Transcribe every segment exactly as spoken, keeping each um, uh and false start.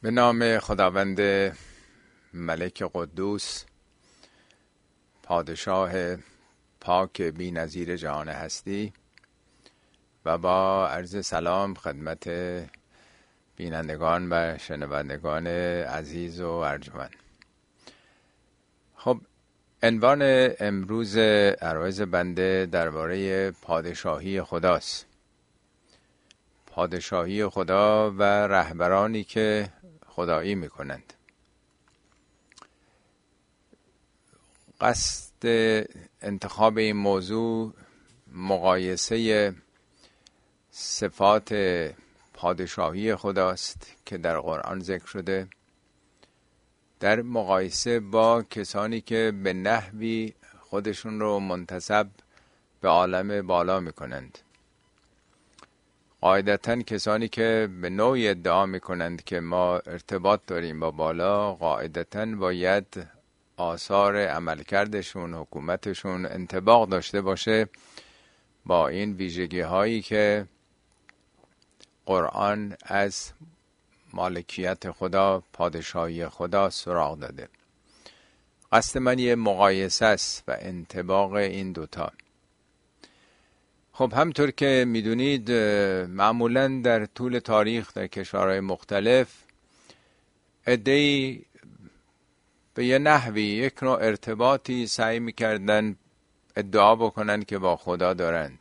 به نام خداوند ملک قدوس، پادشاه پاک بی نظیر جهان هستی، و با عرض سلام خدمت بینندگان و شنوندگان عزیز و ارجمند. خب، عنوان امروز عرایض بنده درباره پادشاهی خداست. پادشاهی خدا و رهبرانی که خدایی میکنند. قصد انتخاب این موضوع مقایسه صفات پادشاهی خداست که در قرآن ذکر شده، در مقایسه با کسانی که به نحوی خودشون رو منتسب به عالم بالا میکنند. قاعدتاً کسانی که به نوعی ادعا میکنند که ما ارتباط داریم با بالا، قاعدتاً باید آثار عملکردشون، حکومتشون انطباق داشته باشه با این ویژگی هایی که قرآن از مالکیت خدا، پادشاهی خدا سراغ داده. قصد من یه مقایسه است و انطباق این دوتا. خب، همطور که میدونید معمولاً در طول تاریخ در کشورهای مختلف عده‌ای به یه نحوی یک نوع ارتباطی سعی میکردن ادعا بکنن که با خدا دارند.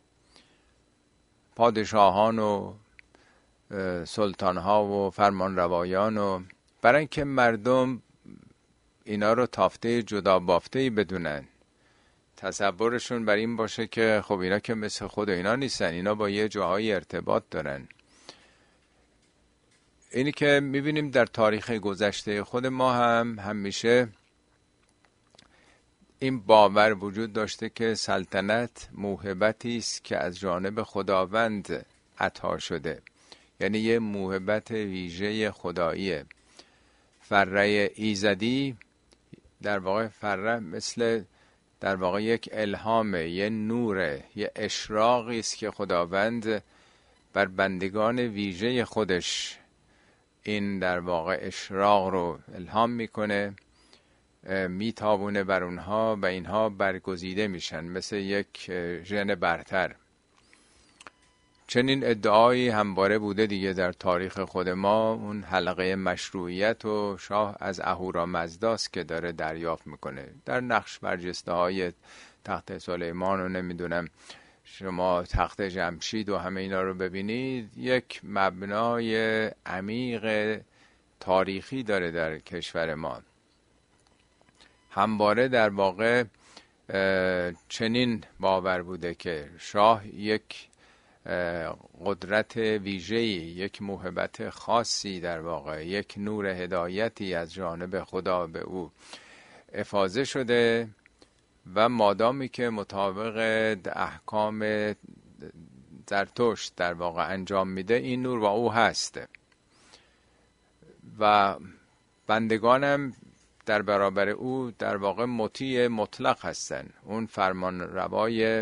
پادشاهان و سلطانها و فرمانروایان، و برای اینکه مردم اینا رو تافته جدا بافته‌ای بدونن، تصورشون بر این باشه که خب اینا که مثل خود اینا نیستن، اینا با یه جاهای ارتباط دارن. اینی که میبینیم در تاریخ گذشته خود ما هم همیشه این باور وجود داشته که سلطنت موهبتی است که از جانب خداوند عطا شده، یعنی یه موهبت ویژه خداییه. فره ایزدی در واقع فره مثل در واقع یک الهامه، یه نوره، یه اشراقی است که خداوند بر بندگان ویژه خودش این در واقع اشراق رو الهام میکنه، میتابونه بر اونها و اینها برگزیده میشن مثل یک ژن برتر. چنین ادعایی همواره بوده دیگه در تاریخ خود ما. اون حلقه مشروعیت و شاه از اهورامزداست که داره دریافت میکنه. در نقش برجسته های تخت سلیمان و نمیدونم شما تخت جمشید و همه اینا رو ببینید، یک مبنای عمیق تاریخی داره در کشور ما. همواره در واقع چنین باور بوده که شاه یک قدرت ویژه‌ای، یک موهبت خاصی، در واقع یک نور هدایتی از جانب خدا به او افاضه شده و مادامی که مطابق احکام زرتشت در واقع انجام میده، این نور با او هست و بندگانم در برابر او در واقع مطیع مطلق هستن. اون فرمان روای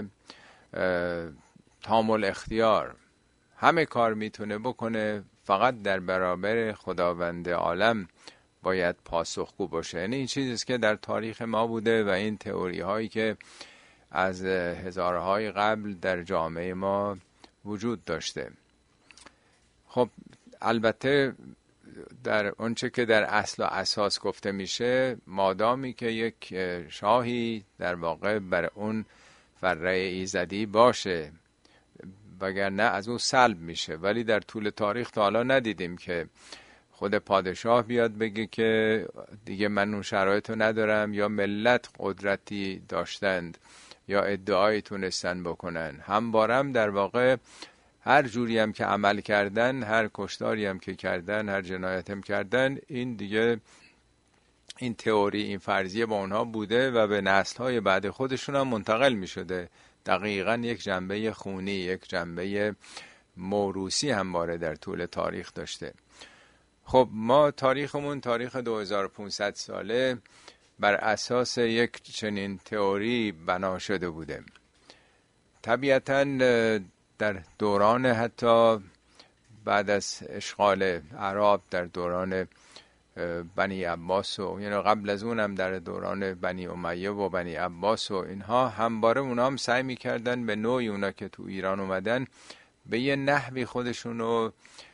تام الاختیار همه کار میتونه بکنه، فقط در برابر خداوند عالم باید پاسخگو باشه. یعنی این چیزیست که در تاریخ ما بوده و این تئوری هایی که از هزارهای قبل در جامعه ما وجود داشته. خب، البته در اونچه که در اصل و اساس گفته میشه، مادامی که یک شاهی در واقع بر اون فره ایزدی باشه، وگرنه از اون سلب میشه. ولی در طول تاریخ تا حالا ندیدیم که خود پادشاه بیاد بگه که دیگه من اون شرایطو ندارم، یا ملت قدرتی داشتند یا ادعایی تونستن بکنن. هموارم در واقع هر جوری هم که عمل کردن، هر کشتاری هم که کردن، هر جنایت هم کردن، این دیگه این تئوری، این فرضیه با اونها بوده و به نسل‌های بعد خودشون هم منتقل می شده. دقیقاً یک جنبه خونی، یک جنبه موروثی همواره در طول تاریخ داشته. خب، ما تاریخمون تاریخ دو هزار و پانصد ساله بر اساس یک چنین تئوری بنا شده بوده. طبیعتاً در دوران حتی بعد از اشغال عرب در دوران بنی عباس و یعنی قبل از اونم در دوران بنی امیه و بنی عباس و اینها، همباره اونا هم سعی میکردن به نوعی اونا که تو ایران اومدن به یه نحوی خودشون رو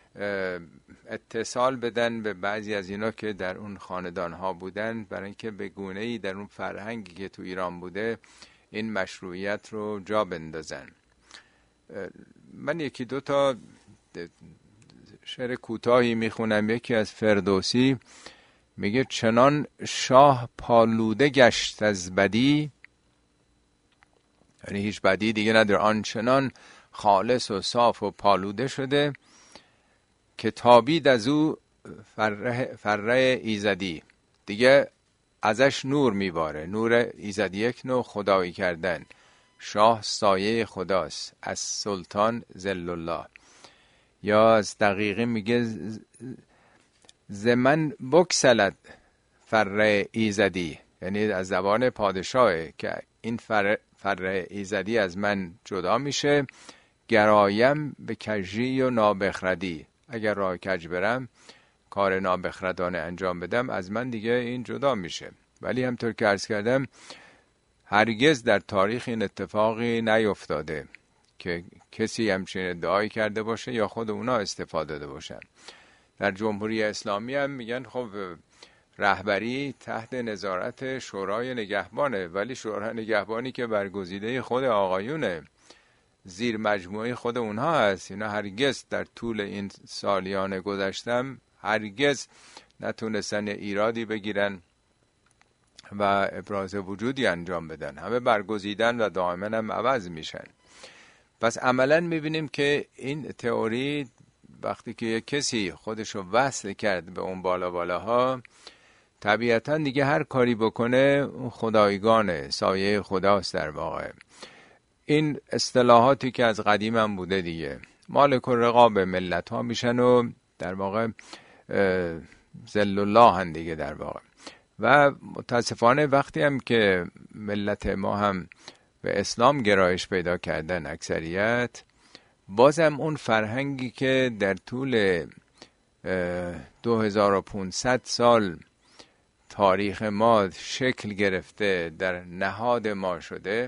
اتصال بدن به بعضی از اینا که در اون خاندان ها بودن، برای اینکه به گونه‌ای در اون فرهنگی که تو ایران بوده این مشروعیت رو جا بندازن. من یکی دو تا شعر کوتاهی میخونم. یکی از فردوسی میگه چنان شاه پالوده گشت از بدی، یعنی هیچ بدی دیگه نداره، آنچنان خالص و صاف و پالوده شده که تابید از او فره, فره ایزدی، دیگه ازش نور میباره. نور ایزدی یک نوع خدایی کردن، شاه سایه خداست، از سلطان ذل الله. یا از دقیقه میگه ز من بکسلد فره ایزدی، یعنی از زبان پادشاهه که این فره, فره ایزدی از من جدا میشه. گرایم به کجی و نابخردی، اگر راه کج برم کار نابخردانه انجام بدم از من دیگه این جدا میشه. ولی همطور که عرض کردم هرگز در تاریخ این اتفاقی نیفتاده که کسی همچین ادعایی کرده باشه یا خود اونا استفاده داده باشن. در جمهوری اسلامی هم میگن خب رهبری تحت نظارت شورای نگهبانه، ولی شورای نگهبانی که برگزیده خود آقایونه، زیر مجموعه خود اونها هست. اینا هرگز در طول این سالیان گذشتم هرگز نتونستن ایرادی بگیرن و ابراز وجودی انجام بدن، همه برگزیدن و دائما هم عوض میشن. پس عملا میبینیم که این تئوری وقتی که یک کسی خودشو وصل کرد به اون بالا بالاها، طبیعتا دیگه هر کاری بکنه اون خدایگانه، سایه خداست در واقع. این اصطلاحاتی که از قدیم هم بوده دیگه، مالک الرقاب ملت ها میشن و در واقع ذل الله هم دیگه در واقع. و متاسفانه وقتی هم که ملت ما هم به اسلام گرایش پیدا کردن اکثریت، بازم اون فرهنگی که در طول دو هزار و پانصد سال تاریخ ما شکل گرفته در نهاد ما شده،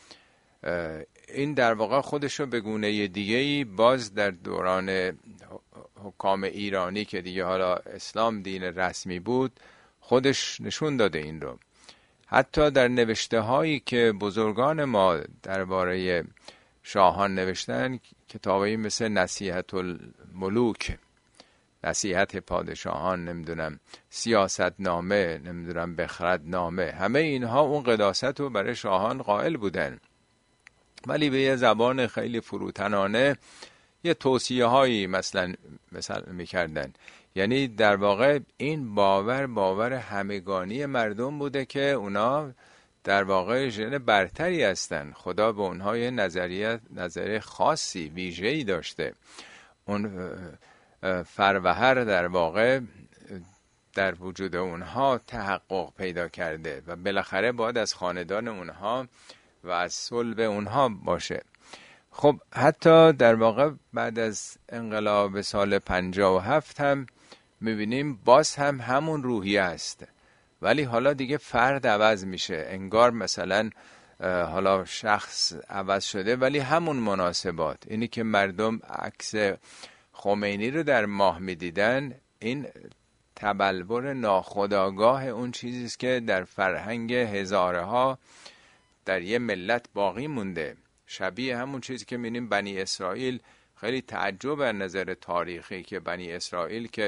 این در واقع خودشو به گونه دیگه‌ای باز در دوران حکام ایرانی که دیگه حالا اسلام دین رسمی بود خودش نشون داده این رو. حتی در نوشته هایی که بزرگان ما درباره شاهان نوشتن، کتابایی مثل نصیحت الملوک، نصیحت پادشاهان، نمیدونم سیاست نامه، نمیدونم بخرد نامه، همه اینها اون قداست رو برای شاهان قائل بودن، ولی به یه زبان خیلی فروتنانه یه توصیه هایی مثلا مثلا میکردن. یعنی در واقع این باور باور همگانی مردم بوده که اونا در واقع ژن برتری هستن، خدا به اونها یه نظریه نظریه خاصی ویژه‌ای داشته. اون فروهر در واقع در وجود اونها تحقق پیدا کرده و بالاخره باید از خاندان اونها و از صلب اونها باشه. خب حتی در واقع بعد از انقلاب سال پنجاه و هفت هم میبینیم باز هم همون روحیه است، ولی حالا دیگه فرد عوض میشه، انگار مثلا حالا شخص عوض شده ولی همون مناسبات، اینی که مردم عکس خمینی رو در ماه میدیدن، این تبلور ناخودآگاه اون چیزیست که در فرهنگ هزاره ها در یه ملت باقی مونده. شبیه همون چیزی که می‌بینیم بنی اسرائیل، خیلی تعجب از نظر تاریخی که بنی اسرائیل که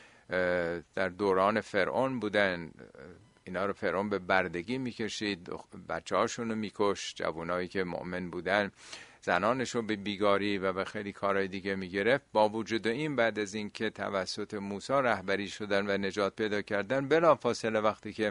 در دوران فرعون بودن، اینا رو فرعون به بردگی میکشید، بچه هاشون رو میکش، جوانایی که مؤمن بودن زنانشو به بیگاری و به خیلی کارهای دیگه میگرفت. با وجود این بعد از این که توسط موسی رهبری شدن و نجات پیدا کردن، بلافاصله وقتی که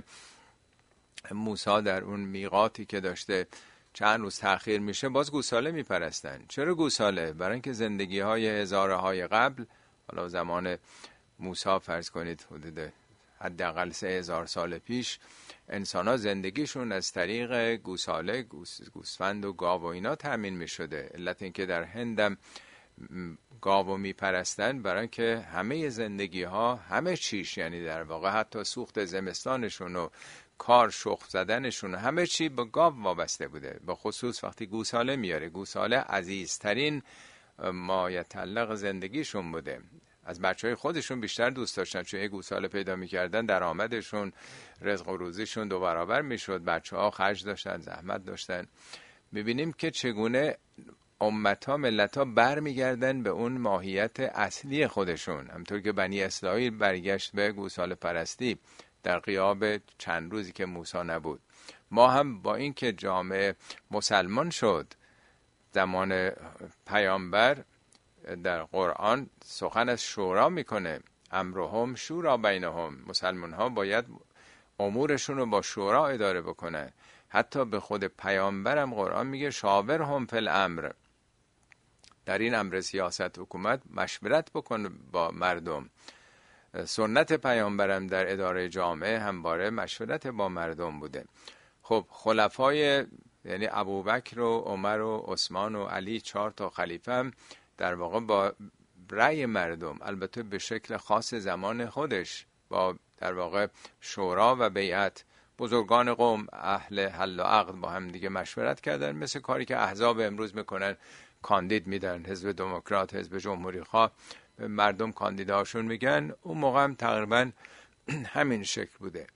موسی در اون میقاتی که داشته چند روز تأخیر میشه، باز گوساله میپرستن. چرا گوساله؟ برای اینکه زندگی های هزاره های قبل، حالا زمان موسی فرض کنید حدود حداقل سه هزار سال پیش، انسان ها زندگیشون از طریق گوساله، گوس، گوسفند و گاو و اینا تأمین می شده. علت این که در هندم گاو میپرستن، برای که همه زندگی ها، همه چیش، یعنی در واقع حتی سوخت زمستانشون و کار شخم زدنشون، همه چی با گاو وابسته بوده. با خصوص وقتی گوساله میاره، گوساله عزیزترین ما یتعلق زندگیشون بوده. از بچه های خودشون بیشتر دوست داشتن، چون یه گوساله پیدا میکردن درآمدشون، رزق و روزیشون دو برابر میشد. بچه ها خرج داشتن، زحمت داشتن. میبینیم که چگونه امتها، ملتها بر میگردن به اون ماهیت اصلی خودشون، همطور که بنی اسرائیل برگشت به گوساله پرستی در غیاب چند روزی که موسی نبود. ما هم با این که جامعه مسلمان شد زمان پیامبر، در قرآن سخن از شورا میکنه، امرهم شورا بینهم، مسلمان ها باید امورشون رو با شورا اداره بکنن. حتی به خود پیامبرم قرآن میگه شاورهم فی الامر، در این امر سیاست حکومت مشورت بکن با مردم. سنت پیامبرم در اداره جامعه همواره مشورت با مردم بوده. خب خلفای، یعنی ابوبکر و عمر و عثمان و علی، چهار تا خلیفه هم در واقع با رأی مردم، البته به شکل خاص زمان خودش، با در واقع شورا و بیعت، بزرگان قوم اهل حل و عقد با هم دیگه مشورت کردن، مثل کاری که احزاب امروز میکنن، کاندید میدن، حزب دموکرات، حزب جمهوری خواه، مردم کاندیداشون میگن. اون موقع هم تقریبا همین شکل بوده.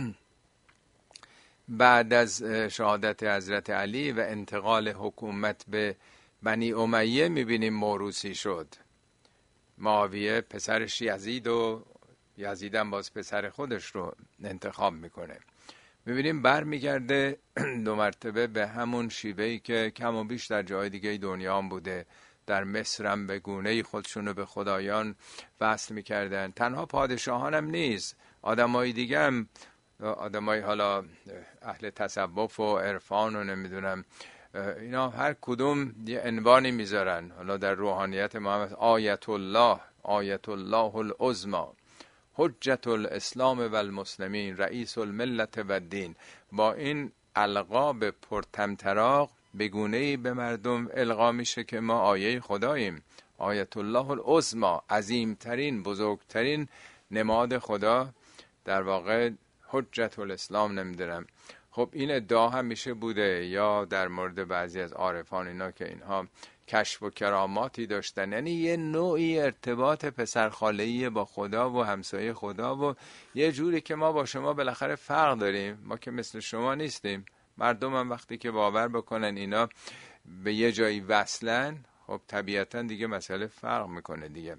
بعد از شهادت حضرت علی و انتقال حکومت به بنی امیه میبینیم موروثی شد. معاویه پسرش یزید و یزیدم باز پسر خودش رو انتخاب میکنه. میبینیم بر میگرده دو مرتبه به همون شیوهی که کم و بیش در جای دیگه دنیا هم بوده. در مصر هم به گونه‌ای خودشونو به خدایان وصل میکردن. تنها پادشاهان هم نیست، آدمای دیگه هم، آدمای حالا اهل تصوف و عرفان و نمیدونم اینا، هر کدوم یه عنوانی میذارن. حالا در روحانیت ما هم آیت الله، آیت الله العظمی، حجت الاسلام و المسلمین، رئیس الملت و الدین. با این القاب پرطمطراق به گونه‌ای به مردم القا میشه که ما آیه خداییم، آیت الله العظمی، عظیمترین، بزرگترین نماد خدا، در واقع حجت الاسلام. نمیدونم، خب این ادعا هم میشه بوده، یا در مورد بعضی از عارفان اینا که اینها کشف و کراماتی داشتن، یعنی یه نوعی ارتباط پسرخاله‌ای با خدا و همسایه خدا، و یه جوری که ما با شما بالاخره فرق داریم، ما که مثل شما نیستیم. مردم هم وقتی که باور بکنن اینا به یه جایی وصلن، خب طبیعتا دیگه مسئله فرق میکنه دیگه.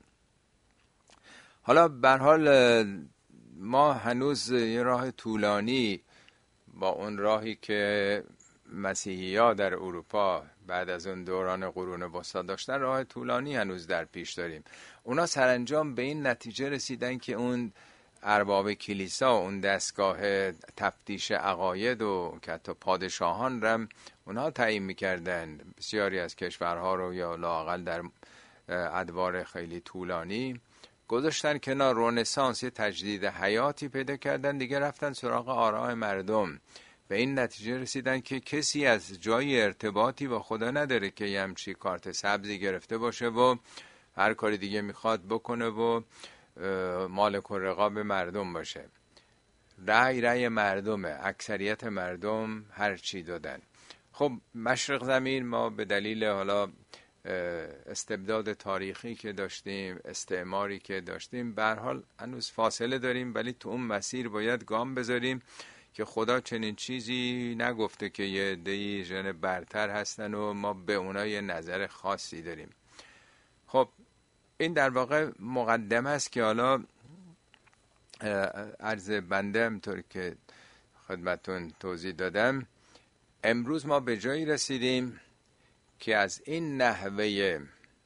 حالا به هر حال ما هنوز یه راه طولانی با اون راهی که مسیحی‌ها در اروپا بعد از اون دوران قرون وسطا داشتن، راه طولانی هنوز در پیش داریم. اونا سرانجام به این نتیجه رسیدن که اون ارباب کلیسا، اون دستگاه تفتیش عقاید و که حتی پادشاهان رم اونها تعیین میکردن، بسیاری از کشورها رو، یا لااقل در ادوار خیلی طولانی گذاشتن کنار. رنسانس یه تجدید حیاتی پیدا کردن دیگه، رفتن سراغ آراء مردم. به این نتیجه رسیدن که کسی از جای ارتباطی با خدا نداره که یه همچی کارت سبزی گرفته باشه و هر کاری دیگه میخواد بکنه و مالک و رقاب مردم باشه. رأی رأی مردمه، اکثریت مردم هر چی دادن. خب مشرق زمین ما به دلیل حالا استبداد تاریخی که داشتیم، استعماری که داشتیم، به هر حال هنوز فاصله داریم، ولی تو اون مسیر باید گام بذاریم که خدا چنین چیزی نگفته که یه عده‌ای ژن برتر هستن و ما به اونها یه نظر خاصی داریم. خب این در واقع مقدمه است که حالا عرض بنده همطور که خدمتون توضیح دادم، امروز ما به جایی رسیدیم که از این نحوه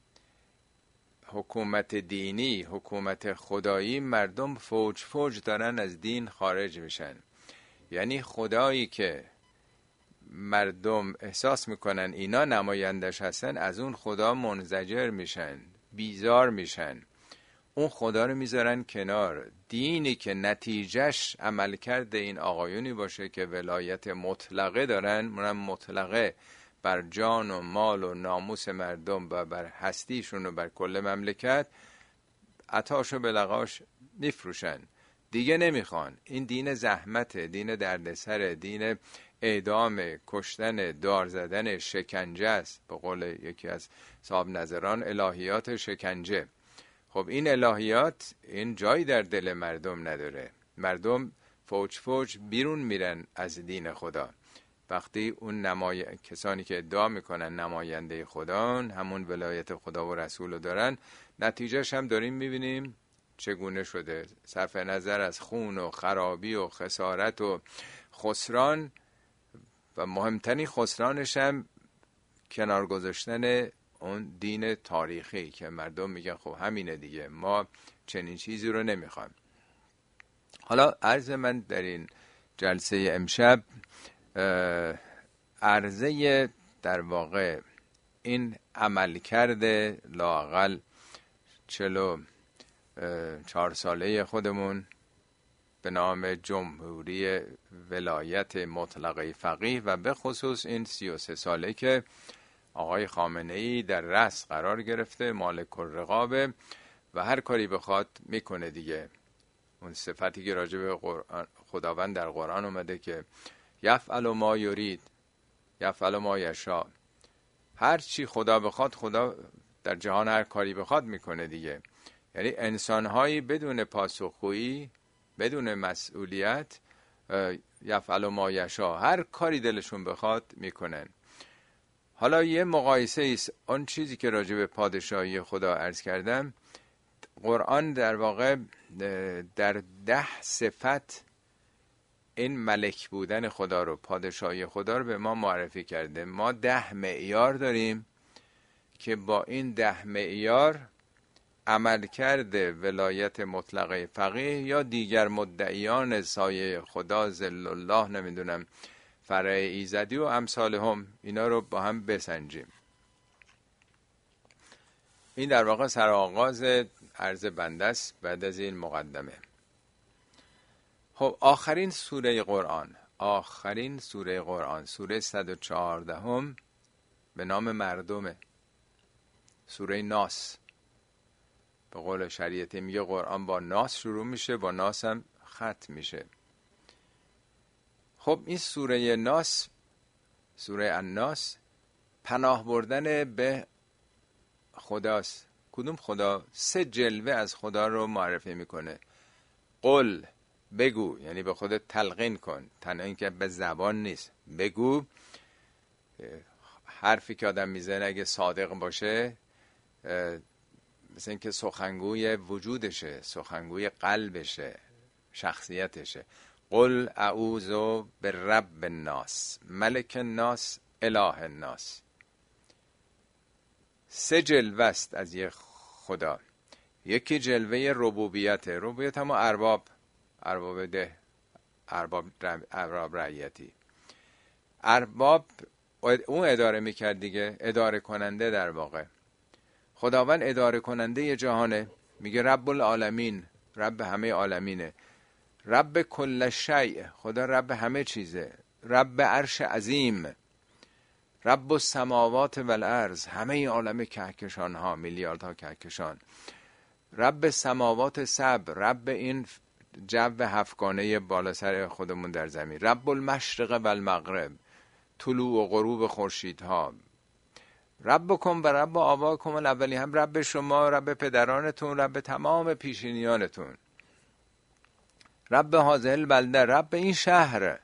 حکومت دینی، حکومت خدایی، مردم فوج فوج دارن از دین خارج میشن. یعنی خدایی که مردم احساس میکنن اینا نمایندش هستن، از اون خدا منزجر میشن، بیزار میشن، اون خدا رو میذارن کنار. دینی که نتیجهش عمل کرده این آقایونی باشه که ولایت مطلقه دارن، منم مطلقه بر جان و مال و ناموس مردم و بر هستیشون و بر کل مملکت عطاش و بلغاش میفروشن، دیگه نمیخوان. این دین زحمت، دین دردسر، دین اعدام، کشتن، دار زدن، شکنجه است. به قول یکی از صاحب نظران الهیات شکنجه. خب این الهیات این جایی در دل مردم نداره. مردم فوج فوج بیرون میرن از دین خدا. وقتی اون نمای... کسانی که ادعا میکنن نماینده خدان، همون ولایت خدا و رسول رو دارن، نتیجهش هم داریم میبینیم چگونه شده. صرف نظر از خون و خرابی و خسارت و خسران، و مهمترین خسرانش هم کنار گذاشتن اون دین تاریخی که مردم میگن خب همینه دیگه، ما چنین چیزی رو نمیخوایم. حالا عرض من در این جلسه امشب عرضه در واقع این عمل کرده لااقل چلو چهار ساله خودمون به نام جمهوری ولایت مطلقه فقیه و به خصوص این سی و سه ساله که آقای خامنه ای در رأس قرار گرفته، مالک الرقابه و هر کاری بخواد میکنه دیگه. اون صفتی که راجع به قرآن خداوند در قرآن اومده که یفعل ما یرید یفعل ما یشاء، هر چی خدا بخواد خدا در جهان هر کاری بخواد میکنه دیگه. یعنی انسانهایی بدون پاسخگویی، بدون مسئولیت، یفعل ما یشاء، هر کاری دلشون بخواد میکنن. حالا یه مقایسه ایست، اون چیزی که راجع به پادشاهی خدا عرض کردم، قرآن در واقع در ده صفت این ملک بودن خدا رو، پادشاهی خدا رو به ما معرفی کرده. ما ده معیار داریم که با این ده معیار عمل کرده ولایت مطلقه فقیه یا دیگر مدعیان سایه خدا، ذل الله، نمیدونم فرع ایزدی و امثال هم، اینا رو با هم بسنجیم. این در واقع سرآغاز عرض بنده است بعد از این مقدمه. خب آخرین سوره قرآن، آخرین سوره قرآن، سوره صد و چهارده هم به نام مردمه، سوره ناس. به قول شریعتی میگه قرآن با ناس شروع میشه، با ناس هم ختم میشه. خب این سوره ناس، سوره الناس، پناه بردن به خداست. کدوم خدا؟ سه جلوه از خدا رو معرفی میکنه. قل، بگو، یعنی به خودت تلقین کن، تنها این که به زبان نیست، بگو. حرفی که آدم میزنه اگه صادق باشه مثل این که سخنگوی وجودشه، سخنگوی قلبشه، شخصیتشه. قل اعوذ برب الناس ملک الناس اله الناس. سه جلوه است از یک خدا. یکی جلوه ربوبیت، ربوبیت هم ارباب، ارباب ده، ارباب ارباب رعیتی. ارباب اون اداره میکرد دیگه، اداره کننده در واقع. خداوند اداره کننده جهانه، میگه رب العالمین، رب همه عالمینه. رب کل شیء، خدا رب همه چیزه. رب عرش عظیم، رب السماوات و الارض، همه این عالم کهکشان ها، میلیاردها کهکشان. رب سماوات سبع، رب این جو هفتگانه بالا سر خودمون در زمین. رب المشرق و المغرب، طلوع و غروب خورشیدها. ربکم و رب آباکم الاولین، هم رب شما، رب پدرانتون، رب تمام پیشینیانتون. رب هذه البلده، رب این شهر.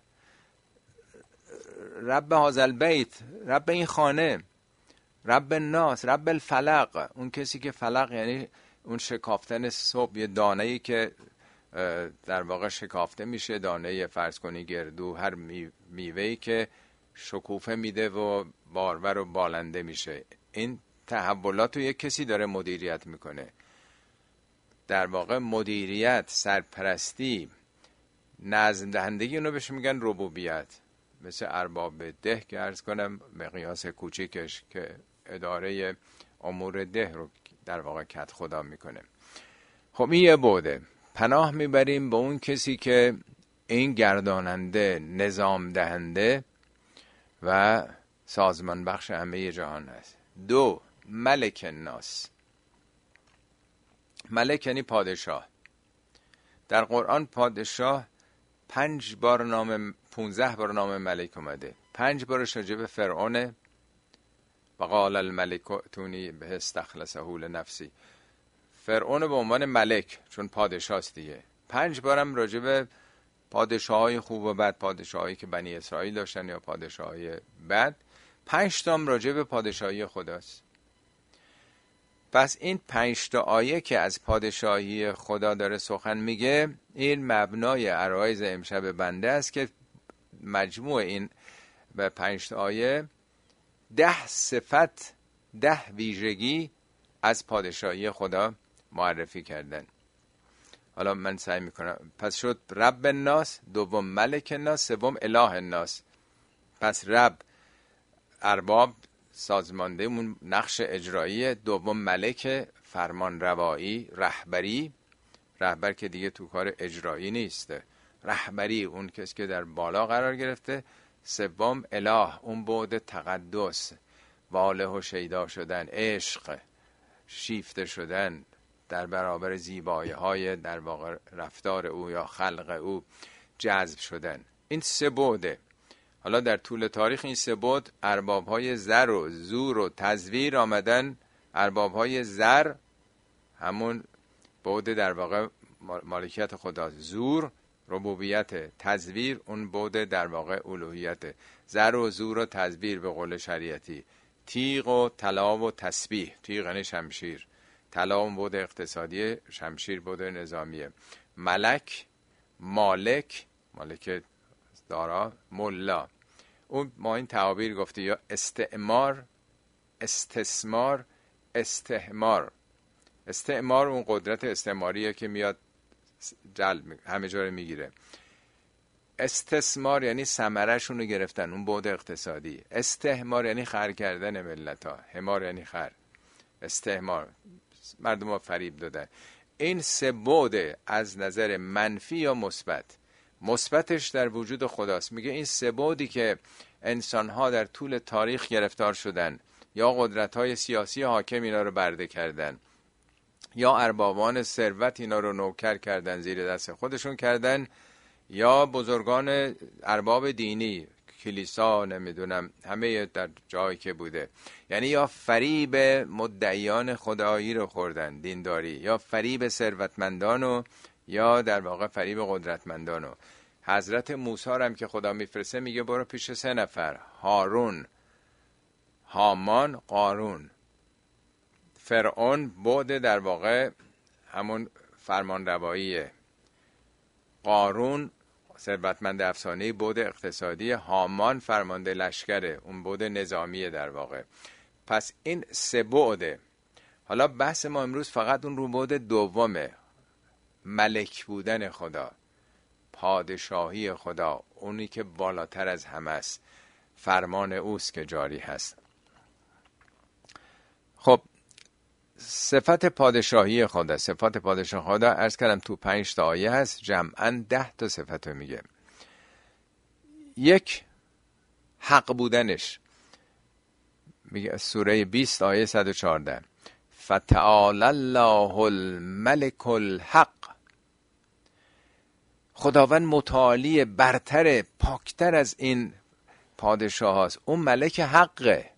رب هذا البیت، رب این خانه. رب الناس، رب الفلق، اون کسی که فلق یعنی اون شکافتن صبح، یه دانه‌ای که در واقع شکافته میشه، دانه فرض کنی گردو، هر میوه‌ای که شکوفه میده و بارور و بالنده میشه. این تحولات رو یک کسی داره مدیریت میکنه. در واقع مدیریت، سرپرستی، نظم دهندگی، اونو بهش میگن ربوبیت. مثل ارباب ده که عرض کنم مقیاس کوچیکش که اداره امور ده رو در واقع کت خدا میکنه. خب این یه بوده. پناه میبریم به اون کسی که این گرداننده، نظام دهنده و سازمان بخش همه جهان است. دو، ملک الناس. ملک یعنی پادشاه. در قرآن پادشاه پنج بار نام پونزده بار نام ملک اومده. پنج بارش راجع به فرعونه و قال الملک ائتونی به استخلصه لنفسی. فرعون به عنوان ملک چون پادشاست دیگه. پنج بارم راجع به پادشاهای خوب و بد، پادشاهایی که بنی اسرائیل داشتن یا پادشاهای بد. پنج تام راجع به پادشاهی خداست. پس این پنج تا آیه که از پادشاهی خدا داره سخن میگه، این مبنای عرایض امشب بنده است که مجموع این به پنج تا آیه ده صفت، ده ویژگی از پادشاهی خدا معرفی کردن. حالا من سعی میکنم. پس شد رب الناس، دوم ملک الناس، سوم اله الناس. پس رب ارباب سازمانده اون نقش اجرایی، دوم ملک فرمان روایی رهبری، رهبر که دیگه تو کار اجرایی نیسته، رهبری اون کسی که در بالا قرار گرفته، سوم اله اون بعد تقدس، واله و شیدا شدن، عشق، شیفته شدن در برابر زیبایی های در واقع رفتار او یا خلق او جذب شدن. این سه بعده. حالا در طول تاریخ این سه بعد ارباب های زر و زور و تزویر آمدن. ارباب های زر همون بعد در واقع مالکیت خدا، زور ربوبیت، تزویر اون بعد در واقع الوهیت. زر و زور و تزویر به قول شریعتی، تیغ و طلا و تسبیح. تیغ یعنی شمشیر، طلا اون بعد اقتصادی، شمشیر بعد نظامیه. ملک، مالک، مالک دارا، ملا. اون ما این تعابیر گفته، یا استعمار، استثمار، استحمار. استعمار اون قدرت استعماریه که میاد جلب همه جا رو میگیره. استثمار یعنی ثمره‌شون رو گرفتن، اون بعد اقتصادی. استحمار یعنی خر کردن ملت‌ها. حمار یعنی خر. استحمار مردم ها فریب دادن. این سه بعد از نظر منفی یا مثبت. مثبتش در وجود خداست. میگه این سه بعدی که انسان‌ها در طول تاریخ گرفتار شدن، یا قدرت‌های سیاسی حاکم اینا رو برده کردن، یا اربابان ثروت اینا رو نوکر کردن، زیر دست خودشون کردن، یا بزرگان ارباب دینی، کلیسا، نمیدونم همه در جایی که بوده. یعنی یا فریب مدعیان خدایی رو خوردن، دینداری، یا فریب ثروتمندانو، یا در واقع فریب قدرتمندانو. حضرت موسی هم که خدا میفرسته میگه برو پیش سه نفر، هارون، هامان، قارون. فرعون بعد در واقع همون فرمان رواییه. قارون ثروتمند افسانه‌ای بعد اقتصادی. هامان فرمانده لشکره، اون بعد نظامیه در واقع. پس این سه بعده. حالا بحث ما امروز فقط اون رو بعد دومه، ملک بودن خدا، پادشاهی خدا، اونی که بالاتر از همه است، فرمان اوست که جاری هست. خب صفت پادشاهی خدا، صفت پادشاه خدا عرض کردم تو پنج تا آیه هست، جمعاً ده تا صفت رو میگه. یک، حق بودنش. میگه سوره بیست آیه صد و چهارده، فتعالی الله الملک الحق. خداوند متعالی، برتر، پاکتر از این پادشاه هاست. اون ملک حقه.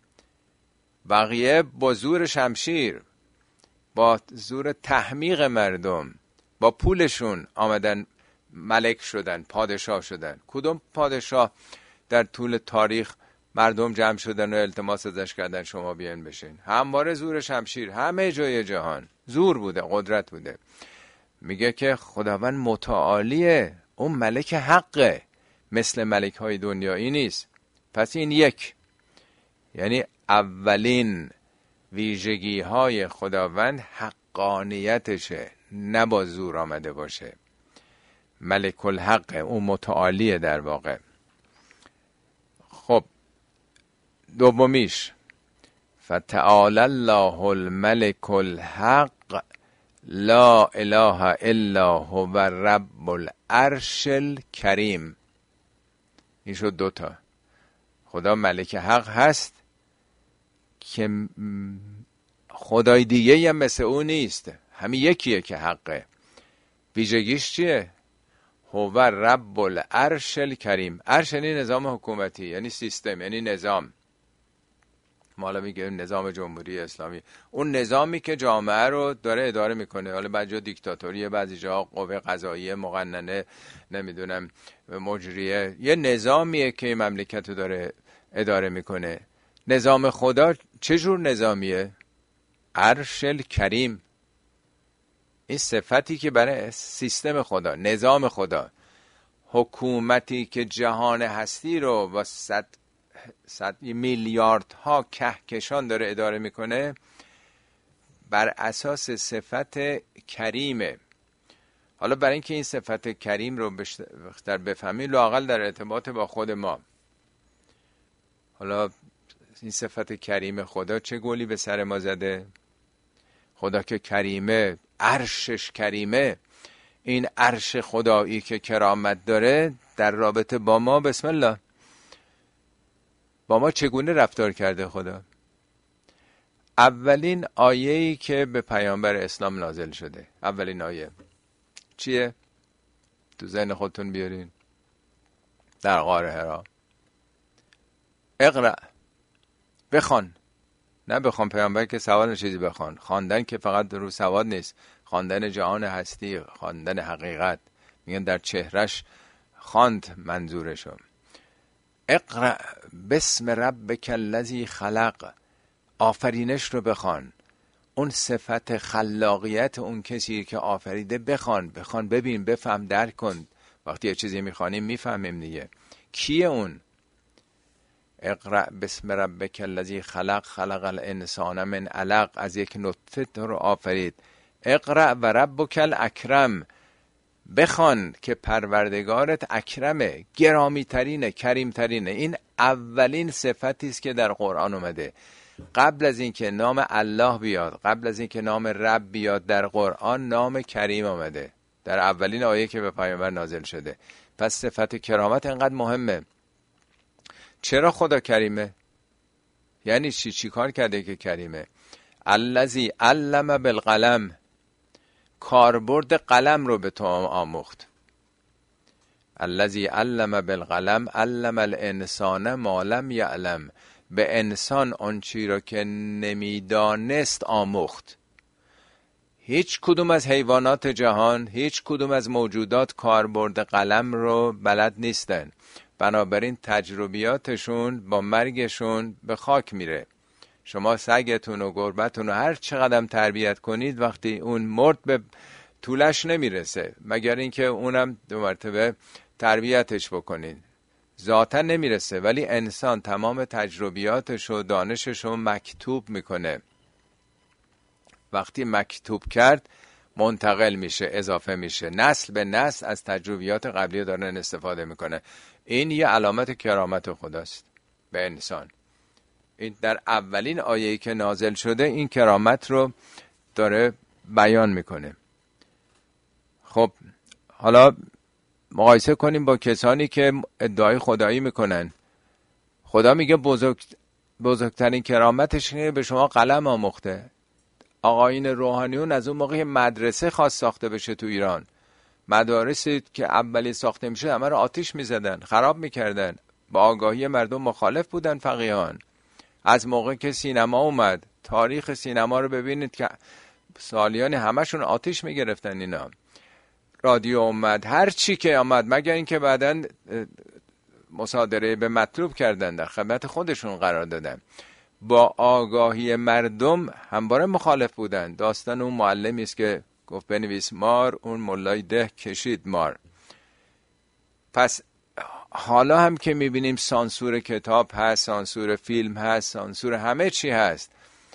بقیه با زور شمشیر، با زور تحمیق مردم، با پولشون آمدن ملک شدن، پادشاه شدن. کدوم پادشاه در طول تاریخ مردم جمع شدن و التماس ازش کردن شما بیان بشین؟ همواره زور شمشیر، همه جای جهان زور بوده، قدرت بوده. میگه که خداوند متعالیه، اون ملک حقه، مثل ملک های دنیایی نیست. پس این یک، یعنی اولین ویژگی های خداوند حقانیتشه، نه با زور آمده باشه. ملک الحق، اون متعالیه در واقع. خب دومیش، فتعالی الله الملک الحق لا اله الا هو رب العرش الکریم. این شد دوتا. خدا ملک حق هست که خدای دیگه هم مثل او نیست، همین یکیه که حقه. ویژگیش چیه؟ هو رب العرش الکریم. عرش یعنی نظام حکومتی، یعنی سیستم، یعنی نظام. ما حالا میگیم نظام جمهوری اسلامی، اون نظامی که جامعه رو داره اداره میکنه. حالا بعضی جا دیکتاتوریه، بعضی جا قوه قضاییه مقننه، نمیدونم مجریه. یه نظامیه که مملکت رو داره اداره میکنه. نظام خدا چه جور نظامیه؟ عرش الکریم. این صفتی که برای سیستم خدا، نظام خدا، حکومتی که جهان هستی رو با صد صد میلیاردها کهکشان داره اداره میکنه، بر اساس صفت کریمه. حالا برای اینکه این صفت کریم رو بیشتر بفهمیم، لااقل در ارتباط با خود ما، حالا این صفت کریم خدا چه گلی به سر ما زده؟ خدا که کریمه، عرشش کریمه، این عرش خدایی که کرامت داره در رابطه با ما، بسم الله، با ما چگونه رفتار کرده خدا؟ اولین آیه‌ای که به پیامبر اسلام نازل شده، اولین آیه چیه؟ تو ذهن خودتون بیارین. در غار حرا، اقرأ، بخوان. نه بخوان پیامبر که سواد چیزی بخوان، خواندن که فقط رو سواد نیست، خواندن جهان هستی، خواندن حقیقت. میگن در چهرش خواند منظورشون. اقرأ بسم ربک الذی خلق، آفرینش رو بخوان. اون صفت خلاقیت اون کسی که آفریده بخوان، بخوان ببین، بفهم، درک کن. وقتی یه چیزی میخوانیم میفهمیم دیگه. کیه اون؟ اقرأ بسم ربک الذی خلق، خلق الانسان من علق، از یک نطفه تو رو آفرید. اقرأ و ربک الاکرم، بخوان که پروردگارت اکرمه، گرامی ترینه، کریم ترینه. این اولین صفتی است که در قرآن اومده. قبل از اینکه نام الله بیاد، قبل از اینکه نام رب بیاد در قرآن، نام کریم اومده در اولین آیه که به پیامبر نازل شده. پس صفت کرامت اینقدر مهمه. چرا خدا کریمه؟ یعنی چی؟ چی کار کرده که کریمه؟ الذی علم بالقلم، کاربرد قلم رو به تو آموخت. الذی علم بالقلم علم الانسان ما لم یعلم، به انسان آن چیزی را که نمیدانست آموخت. هیچ کدوم از حیوانات جهان، هیچ کدوم از موجودات کاربرد قلم رو بلد نیستن. بنابراین تجربیاتشون با مرگشون به خاک میره. شما سگتون و گربتون رو هر چقدر تربیت کنید، وقتی اون مرد به طولش نمیرسه، مگر اینکه اونم دو مرتبه تربیتش بکنید، ذاتا نمیرسه. ولی انسان تمام تجربیاتش و دانشش رو مکتوب میکنه. وقتی مکتوب کرد منتقل میشه، اضافه میشه، نسل به نسل از تجربیات قبلی دارن استفاده میکنه. این یه علامت کرامت خداست به انسان. این در اولین آیه‌ای که نازل شده این کرامت رو داره بیان میکنه. خب حالا مقایسه کنیم با کسانی که ادعای خدایی میکنن. خدا میگه بزرگ بزرگترین کرامتش اینه به شما قلم آموخته. آقایون روحانیون از اون موقع مدرسه خواست ساخته بشه تو ایران، مدارسی که اولی ساخته میشه همه رو آتیش میزدن، خراب میکردن، با آگاهی مردم مخالف بودن فقیهان. از موقع که سینما اومد، تاریخ سینما رو ببینید که سالیان همشون آتیش میگرفتن اینا. رادیو اومد، هر چی که اومد، مگر اینکه بعدن مصادره به مطلوب کردن، در خدمت خودشون قرار دادن. با آگاهی مردم همواره مخالف بودن. داستان اون معلمی است که گفت بنویس مار، اون ملای ده کشید مار. پس حالا هم که میبینیم سانسور کتاب هست، سانسور فیلم هست، سانسور همه چی هست،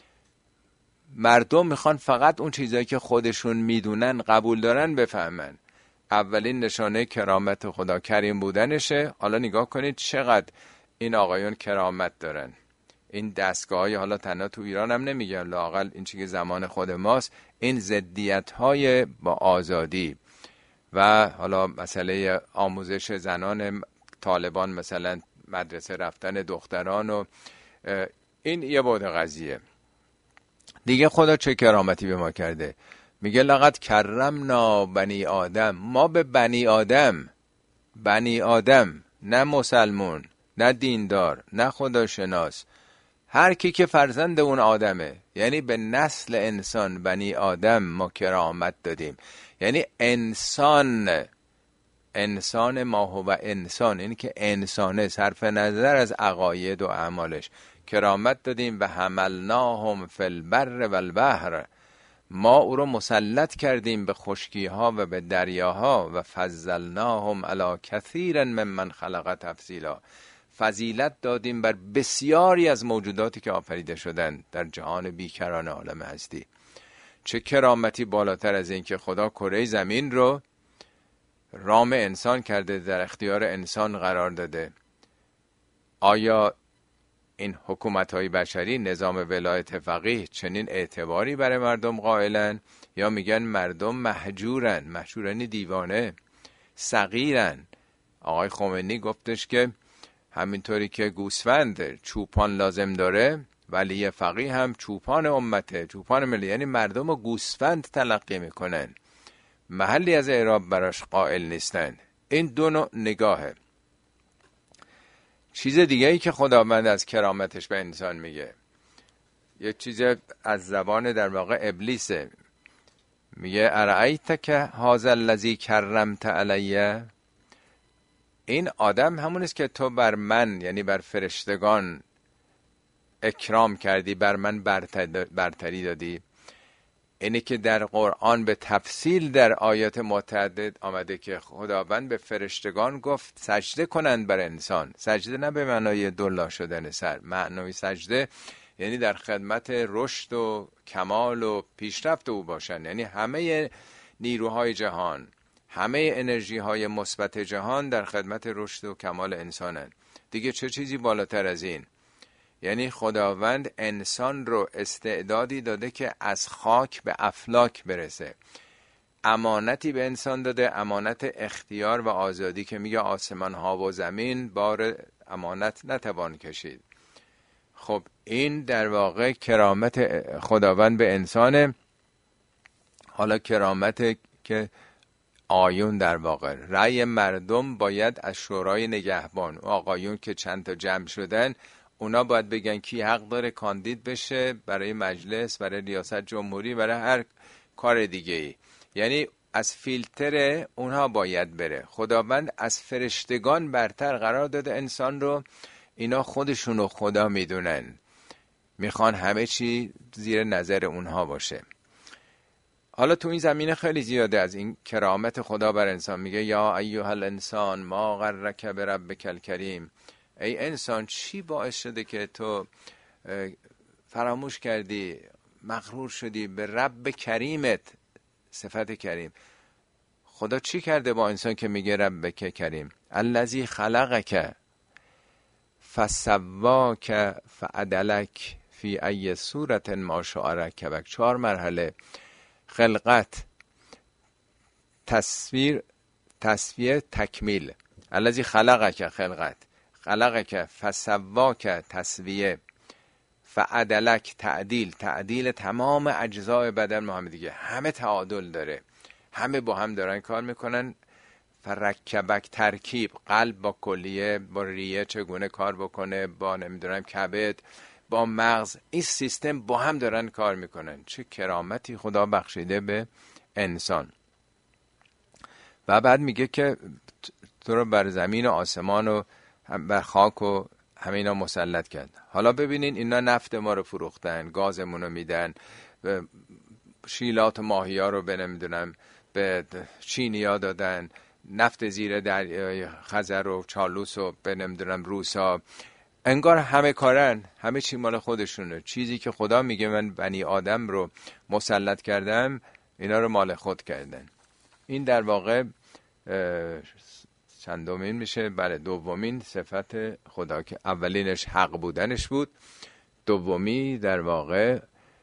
مردم میخوان فقط اون چیزایی که خودشون میدونن قبول دارن بفهمن. اولین نشانه کرامت خدا کریم بودنشه. حالا نگاه کنید چقدر این آقایون کرامت دارن. این دستگاه‌های، حالا تنها تو ایران هم نمیگم، لااقل این چیزی که زمان خود ماست، این ضدیت‌های با آزادی و حالا مسئله آموزش زنان طالبان مثلا مدرسه رفتن دختران و این یه بعد قضیه دیگه. خدا چه کرامتی به ما کرده؟ میگه لقد کرمنا بنی آدم. ما به بنی آدم، بنی آدم، نه مسلمون، نه دیندار، نه خداشناس، هر کی که فرزند اون آدمه، یعنی به نسل انسان بنی آدم ما کرامت دادیم. یعنی انسان، انسان ما هو انسان، یعنی که انسانه صرف نظر از عقاید و اعمالش کرامت دادیم. و حملناهم فی البر و البحر، ما او رو مسلط کردیم به خشکی ها و به دریاها. و فضلناهم علی کثیر ممن خلق تفضیلا، فضیلت دادیم بر بسیاری از موجوداتی که آفریده شدند در جهان بیکران عالم هستی. چه کرامتی بالاتر از این که خدا کره زمین رو رام انسان کرده، در اختیار انسان قرار داده. آیا این حکومت‌های بشری، نظام ولایت فقیه چنین اعتباری برای مردم قائلن؟ یا میگن مردم مهجورن؟ مهجورن دیوانه، صغیرن. آقای خمینی گفتش که همینطوری که گوسفند چوپان لازم داره، ولی فقیه هم چوپان امته، چوپان ملی، یعنی مردم رو گوسفند تلقی میکنن، محلی از اعراب براش قائل نیستن. این دو نوع نگاهه. چیز دیگه ای که خداوند از کرامتش به انسان میگه، یک چیز از زبان در واقع ابلیسه. میگه ارأیت که هذا الذی کرمت علیه، این آدم همون است که تو بر من، یعنی بر فرشتگان اکرام کردی، بر من برتری دادی. اینی که در قرآن به تفصیل در آیات متعدد آمده که خداوند به فرشتگان گفت سجده کنند بر انسان. سجده نه به معنای دلا شدن سر، معنای سجده یعنی در خدمت رشد و کمال و پیشرفت او باشن. یعنی همه نیروهای جهان، همه انرژی های مثبت جهان در خدمت رشد و کمال انسانن. دیگه چه چیزی بالاتر از این؟ یعنی خداوند انسان رو استعدادی داده که از خاک به افلاک برسه. امانتی به انسان داده، امانت اختیار و آزادی که میگه آسمان ها و زمین بار امانت نتوان کشید. خب این در واقع کرامت خداوند به انسانه. حالا کرامت که آیون در واقع رأی مردم باید از شورای نگهبان، آقایون که چند تا جمع شدن، اونا باید بگن کی حق داره کاندید بشه برای مجلس، برای ریاست جمهوری، برای هر کار دیگه ای. یعنی از فیلتر اونها باید بره. خداوند از فرشتگان برتر قرار داده انسان رو. اینا خودشونو خدا میدونن، میخوان همه چی زیر نظر اونها باشه. حالا تو این زمینه خیلی زیاده از این کرامت خدا بر انسان. میگه یا ایها الانسان ما غرک بربک الکریم، ای انسان چی باعث شده که تو فراموش کردی، مغرور شدی به رب کریمت؟ صفت کریم. خدا چی کرده با انسان که میگه ربک کریم؟ الذی خلقک فسواک فعدلک فی ای صورت ما شاء رکبک. چهار مرحله: خلقت، تصویر، تصفیه، تکمیل. الذی خلقک، خلقت، خلقک فسواک، تسویه، فعدلک، تعدیل، تعدیل تمام اجزای بدن ما هم دیگه، همه تعادل داره، همه با هم دارن کار میکنن. فرکبک، ترکیب، قلب با کلیه، با ریه چگونه کار بکنه، با نمیدونم کبد، با مغز، این سیستم با هم دارن کار میکنن. چه کرامتی خدا بخشیده به انسان. و بعد میگه که تو رو بر زمین و آسمان و بر خاک و همه اینا مسلط کرد. حالا ببینین اینا نفت ما رو فروختن، گازمون رو میدن، شیلات ماهی ها رو به نمیدونم به چینیا دادن، نفت زیر دریای خزر و چالوس و به نمیدونم روسا. انگار همه کارن، همه چی مال خودشونه. چیزی که خدا میگه من بنی آدم رو مسلط کردم، اینا رو مال خود کردن. این در واقع چندمین میشه؟ بله، دومین صفت خدا که اولینش حق بودنش بود، دومی در واقع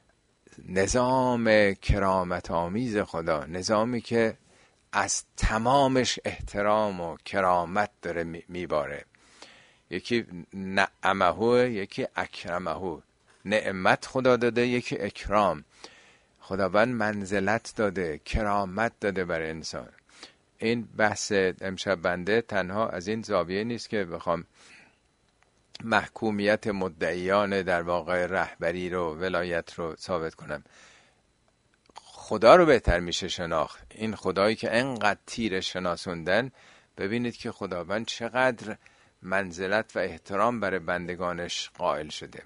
نظام کرامت آمیز خدا، نظامی که از تمامش احترام و کرامت داره میباره. یکی نعمه، یکی اکرمه. نعمت خدا داده، یکی اکرام. خداوند منزلت داده، کرامت داده بر انسان. این بحث امشب بنده تنها از این زاویه نیست که بخوام محکومیت مدعیان در واقع رهبری رو، ولایت رو ثابت کنم. خدا رو بهتر میشه شناخت. این خدایی که انقدر تیر شناسوندن، ببینید که خداوند چقدر منزلت و احترام برای بندگانش قائل شده.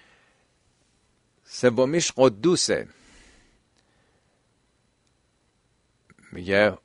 سومیش قدوسه. میگه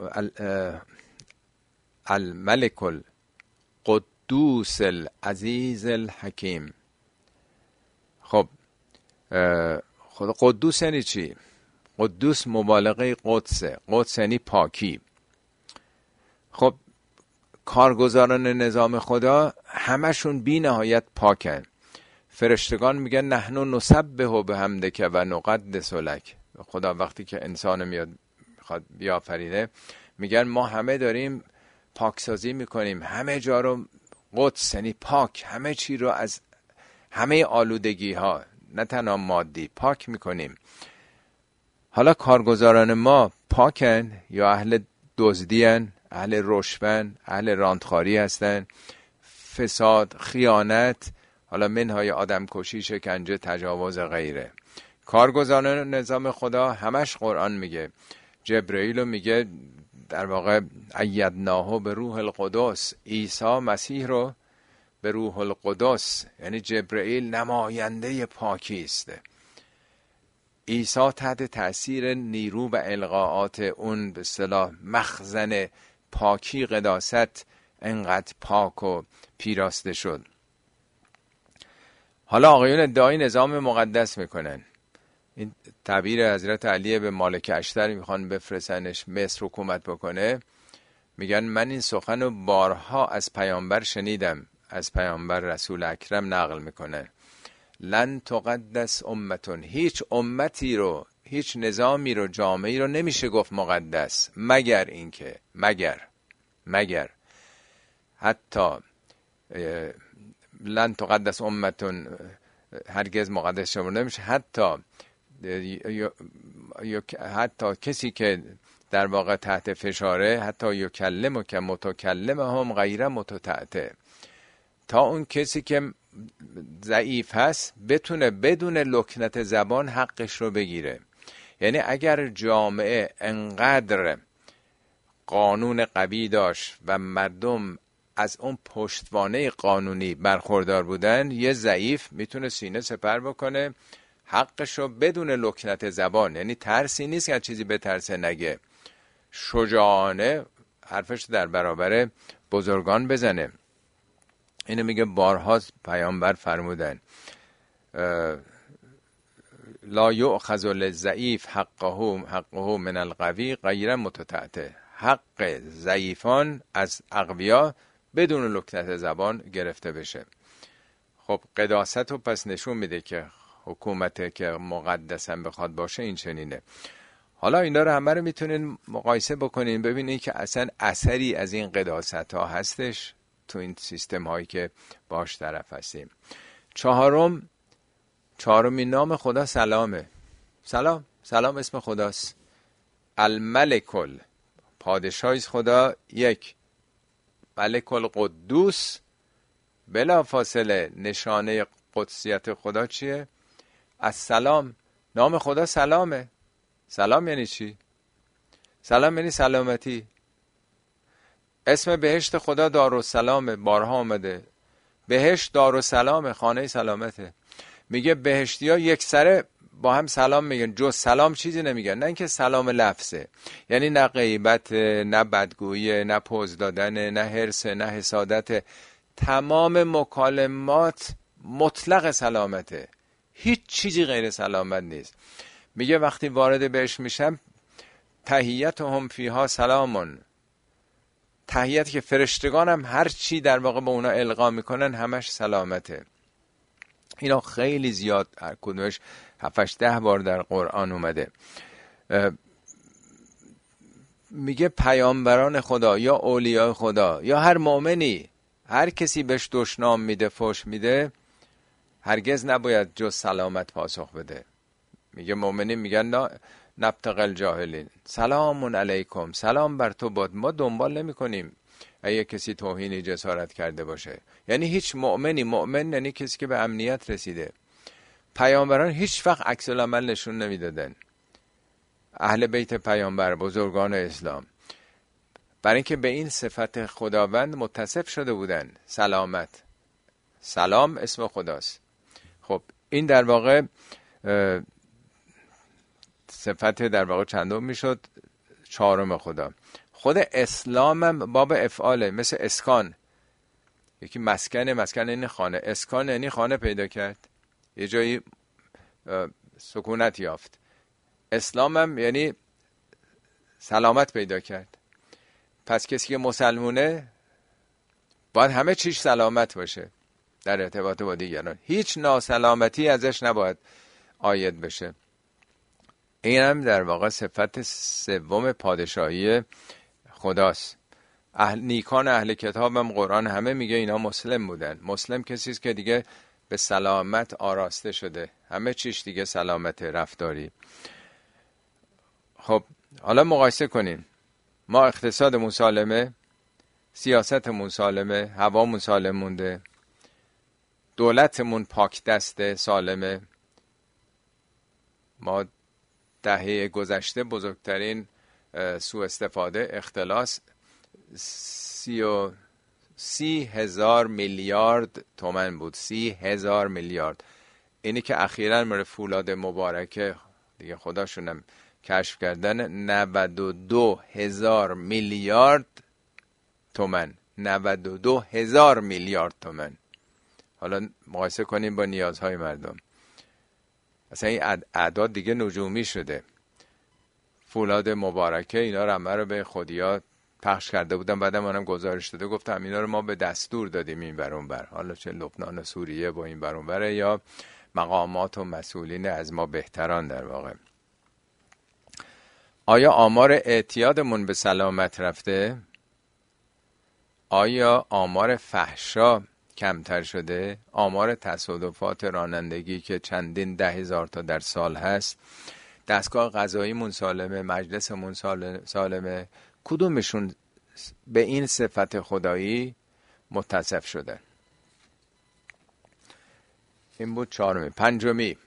الملک القدوس العزیز الحکیم. خب خدا قدوس یعنی چی؟ قدوس مبالغه قدسه. قدس یعنی پاکی. خب کارگزاران نظام خدا همشون بی نهایت پاکن. فرشتگان میگن نحن نسبح بحمدک و نقدس لک. خدا وقتی که انسان میاد میخواد بیافرینه، میگن ما همه داریم پاکسازی میکنیم، همه جا رو قدس یعنی پاک، همه چی رو از همه آلودگی ها نه تنها مادی پاک میکنیم. حالا کارگزاران ما پاکن یا اهل دزدین، اهل رشوهن، اهل راندخاری هستن، فساد، خیانت، حالا منهای آدم کشی، شکنجه، تجاوز غیره. کارگزاران نظام خدا همش قرآن میگه. جبرئیل میگه در واقع ایدناه به روح القدس. عیسی مسیح رو به روح القدس، یعنی جبرئیل نماینده پاکی است. عیسی تحت تأثیر نیرو و القاءات اون به اصطلاح مخزن پاکی، قداست، انقدر پاک و پیراسته شد. حالا آقایون ادعای نظام مقدس میکنن. این تعبیر حضرت علی به مالک اشتر، میخوان بفرستنش مصر حکومت بکنه. میگن من این سخن رو بارها از پیامبر شنیدم. از پیامبر رسول اکرم نقل میکنن. لن تقدس امتون، هیچ امتی رو، هیچ نظامی رو، جامعه‌ای رو نمیشه گفت مقدس مگر اینکه مگر مگر حتی لن تقدس امتون، هرگز مقدس شما نمیشه، حتی حتی کسی که در واقع تحت فشاره، حتی یکلم که متکلم هم غیر متتعته، تا اون کسی که ضعیف هست بتونه بدون لکنت زبان حقش رو بگیره. یعنی اگر جامعه انقدر قانون قوی داشت و مردم از اون پشتوانه قانونی برخوردار بودن، یه ضعیف میتونه سینه سپر بکنه حقش رو بدون لکنت زبان. یعنی ترسی نیست که چیزی به ترسه نگه، شجاعانه حرفش در برابر بزرگان بزنه. اینو میگه بارها پیامبر فرمودن لا یؤخذ للضعیف حقه حقه من القوی غیر متتعته. حق ضعیفان از اقویا بدون لکنت زبان گرفته بشه. خب قداست رو پس نشون میده که حکومت که مقدسن بخواد باشه این چنینه. حالا اینا رو همه رو میتونین مقایسه بکنین، ببینین که اصلا اثری از این قداست ها هستش تو این سیستم هایی که باش طرف هستیم. چهارم چهارمین نام خدا سلامه. سلام، سلام اسم خداست. الملک، پادشاهی خدا. یک، ملک القدوس، بلا فاصله نشانه قدسیت خدا چیه؟ السلام. نام خدا سلامه. سلام یعنی چی؟ سلام یعنی سلامتی. اسم بهشت خدا دارالسلامه، بارها آمده. بهشت دارالسلامه، خانه سلامته. میگه بهشتی ها یک سره با هم سلام میگن، جز سلام چیزی نمیگن. نه اینکه سلام لفظه، یعنی نه غیبت، نه بدگویی، نه پوز دادن، نه حرص، نه حسادت. تمام مکالمات مطلق سلامته، هیچ چیزی غیر سلامت نیست. میگه وقتی وارد بهش میشم تحیتهم فیها سلامون. تحیت که فرشتگان هم هر چی در واقع به اونا القا میکنن همش سلامته. اینا خیلی زیاد، هر کدومش هفتش ده بار در قرآن اومده. میگه پیامبران خدا یا اولیاء خدا یا هر مؤمنی هر کسی بهش دشنام میده، فحش میده، هرگز نباید جز سلامت پاسخ بده. میگه مؤمنین میگن نبتغی الجاهلین، سلام علیکم، سلام بر تو باد. ما دنبال نمی کنیم اگه کسی توهینی جسارت کرده باشه. یعنی هیچ مؤمنی، مؤمن یعنی کسی که به امنیت رسیده. پیامبران هیچ وقت عکس العمل نشون نمیدادن، اهل بیت پیامبر، بزرگان اسلام، برای اینکه به این صفت خداوند متصف شده بودن. سلامت، سلام اسم خداست. خب این در واقع صفت در واقع چندم میشد؟ چهارم خدا. خود اسلام هم باب افعاله، مثل اسکان. یکی مسکن، مسکن یعنی خانه، اسکان یعنی خانه پیدا کرد، یه جایی سکونت یافت. اسلام هم یعنی سلامت پیدا کرد. پس کسی که مسلمونه باید همه چیش سلامت باشه در ارتباط با دیگران، هیچ ناسلامتی ازش نباید عاید بشه. این هم در واقع صفت سوم پادشاهی خداست. اهل نیکان اهل کتاب هم قرآن همه میگه اینا مسلم بودن. مسلم کسی است که دیگه به سلامت آراسته شده، همه چیش دیگه سلامت رفتاری. خب حالا مقایسه کنین، ما اقتصادمون سالمه، سیاستمون سالمه، هوامون سالم مونده، دولتمون پاک دسته، سالمه. ما دهه گذشته بزرگترین سوء استفاده، اختلاس، سی و سی هزار میلیارد تومن بود. سی هزار میلیارد. اینی که اخیراً مره فولاد مبارکه دیگه خداشونم کشف کردن، نود و دو هزار میلیارد تومن. نود و دو هزار میلیارد تومن. حالا مقایسه کنیم با نیازهای مردم. اصلا این اعداد دیگه نجومی شده. فولاد مبارکه اینا رو همه رو به خودیا پخش کرده بودن، بعدم منم گزارش داده گفتم اینا رو ما به دستور دادیم این بر اون بر. حالا چه لبنان و سوریه با این بر اون بره یا مقامات و مسئولین از ما بهتران در واقع. آیا آمار اعتیادمون به سلامت رفته؟ آیا آمار فحشا کمتر شده؟ آمار تصادفات رانندگی که چندین ده هزار تا در سال هست؟ دستگاه قضاییمون سالمه؟ مجلسمون سالمه؟ کدومشون به این صفت خدایی متصف شدن؟ این بود چهارمی. پنجمی،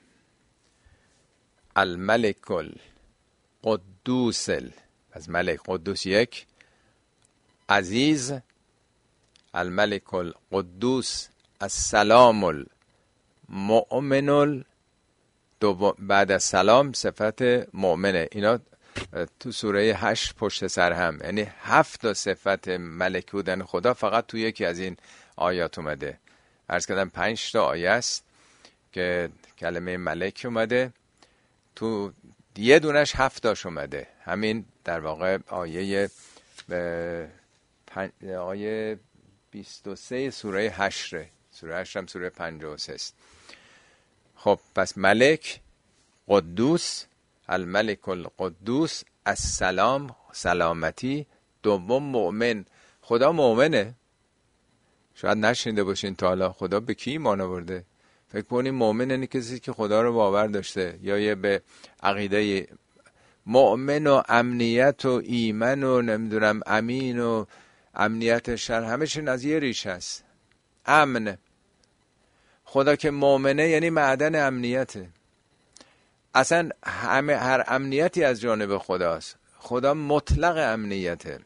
الملک القدوس، از ملک قدوس یک، عزیز، الملک القدوس السلام المؤمن، دو بعد از سلام صفت مؤمنه. اینا تو سوره هشت پشت سر هم، یعنی هفت تا صفت ملک بودن خدا فقط تو یکی از این آیات اومده. عرض کردم پنج تا آیه است که کلمه ملک اومده، تو یه دونش هفت تاش اومده. همین در واقع آیه پن... آیه بیست و سه سوره هشت، سوره هشت هم سوره پنجاه و سه است. خب پس ملک، قدوس، الملک القدوس، السلام، سلامتی، دوم مؤمن. خدا مؤمنه؟ شاید نشنیده باشین تا حالا. خدا به کی ایمان آورده؟ فکر کنیم مؤمن یعنی کسی که خدا رو باور داشته یا یه به عقیده مؤمن و امنیت و ایمن و نمیدونم امین و امنیت شر، همه چین از یه ریش هست. امن. خدا که مؤمنه یعنی معدن امنیته. اصلا همه هر امنیتی از جانب خداست. خدا مطلق امنیته.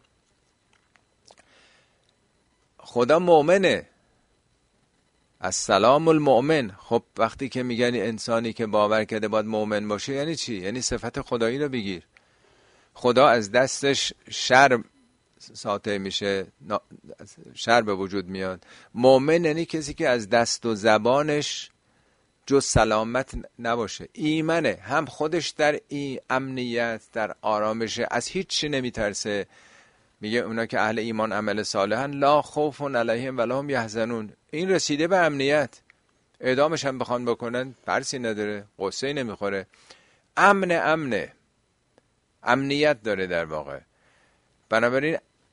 خدا مؤمنه. السلام المؤمن. خب وقتی که میگن انسانی که باور کرده باید مؤمن باشه یعنی چی؟ یعنی صفت خدایی رو بگیر. خدا از دستش شر ساطع میشه، شر به وجود میاد. مؤمن یعنی کسی که از دست و زبانش جز سلامت نباشه. ایمنه، هم خودش در این امنیت، در آرامشه، از هیچ چی نمیترسه. میگه اونا که اهل ایمان عمل صالحن لا خوف علیهم ولا هم یحزنون. این رسیده به امنیت، اعدامش هم بخوان بکنن ترسی نداره، غصه نمیخوره، امن امنه، امنیت داره در واقع. بنابراین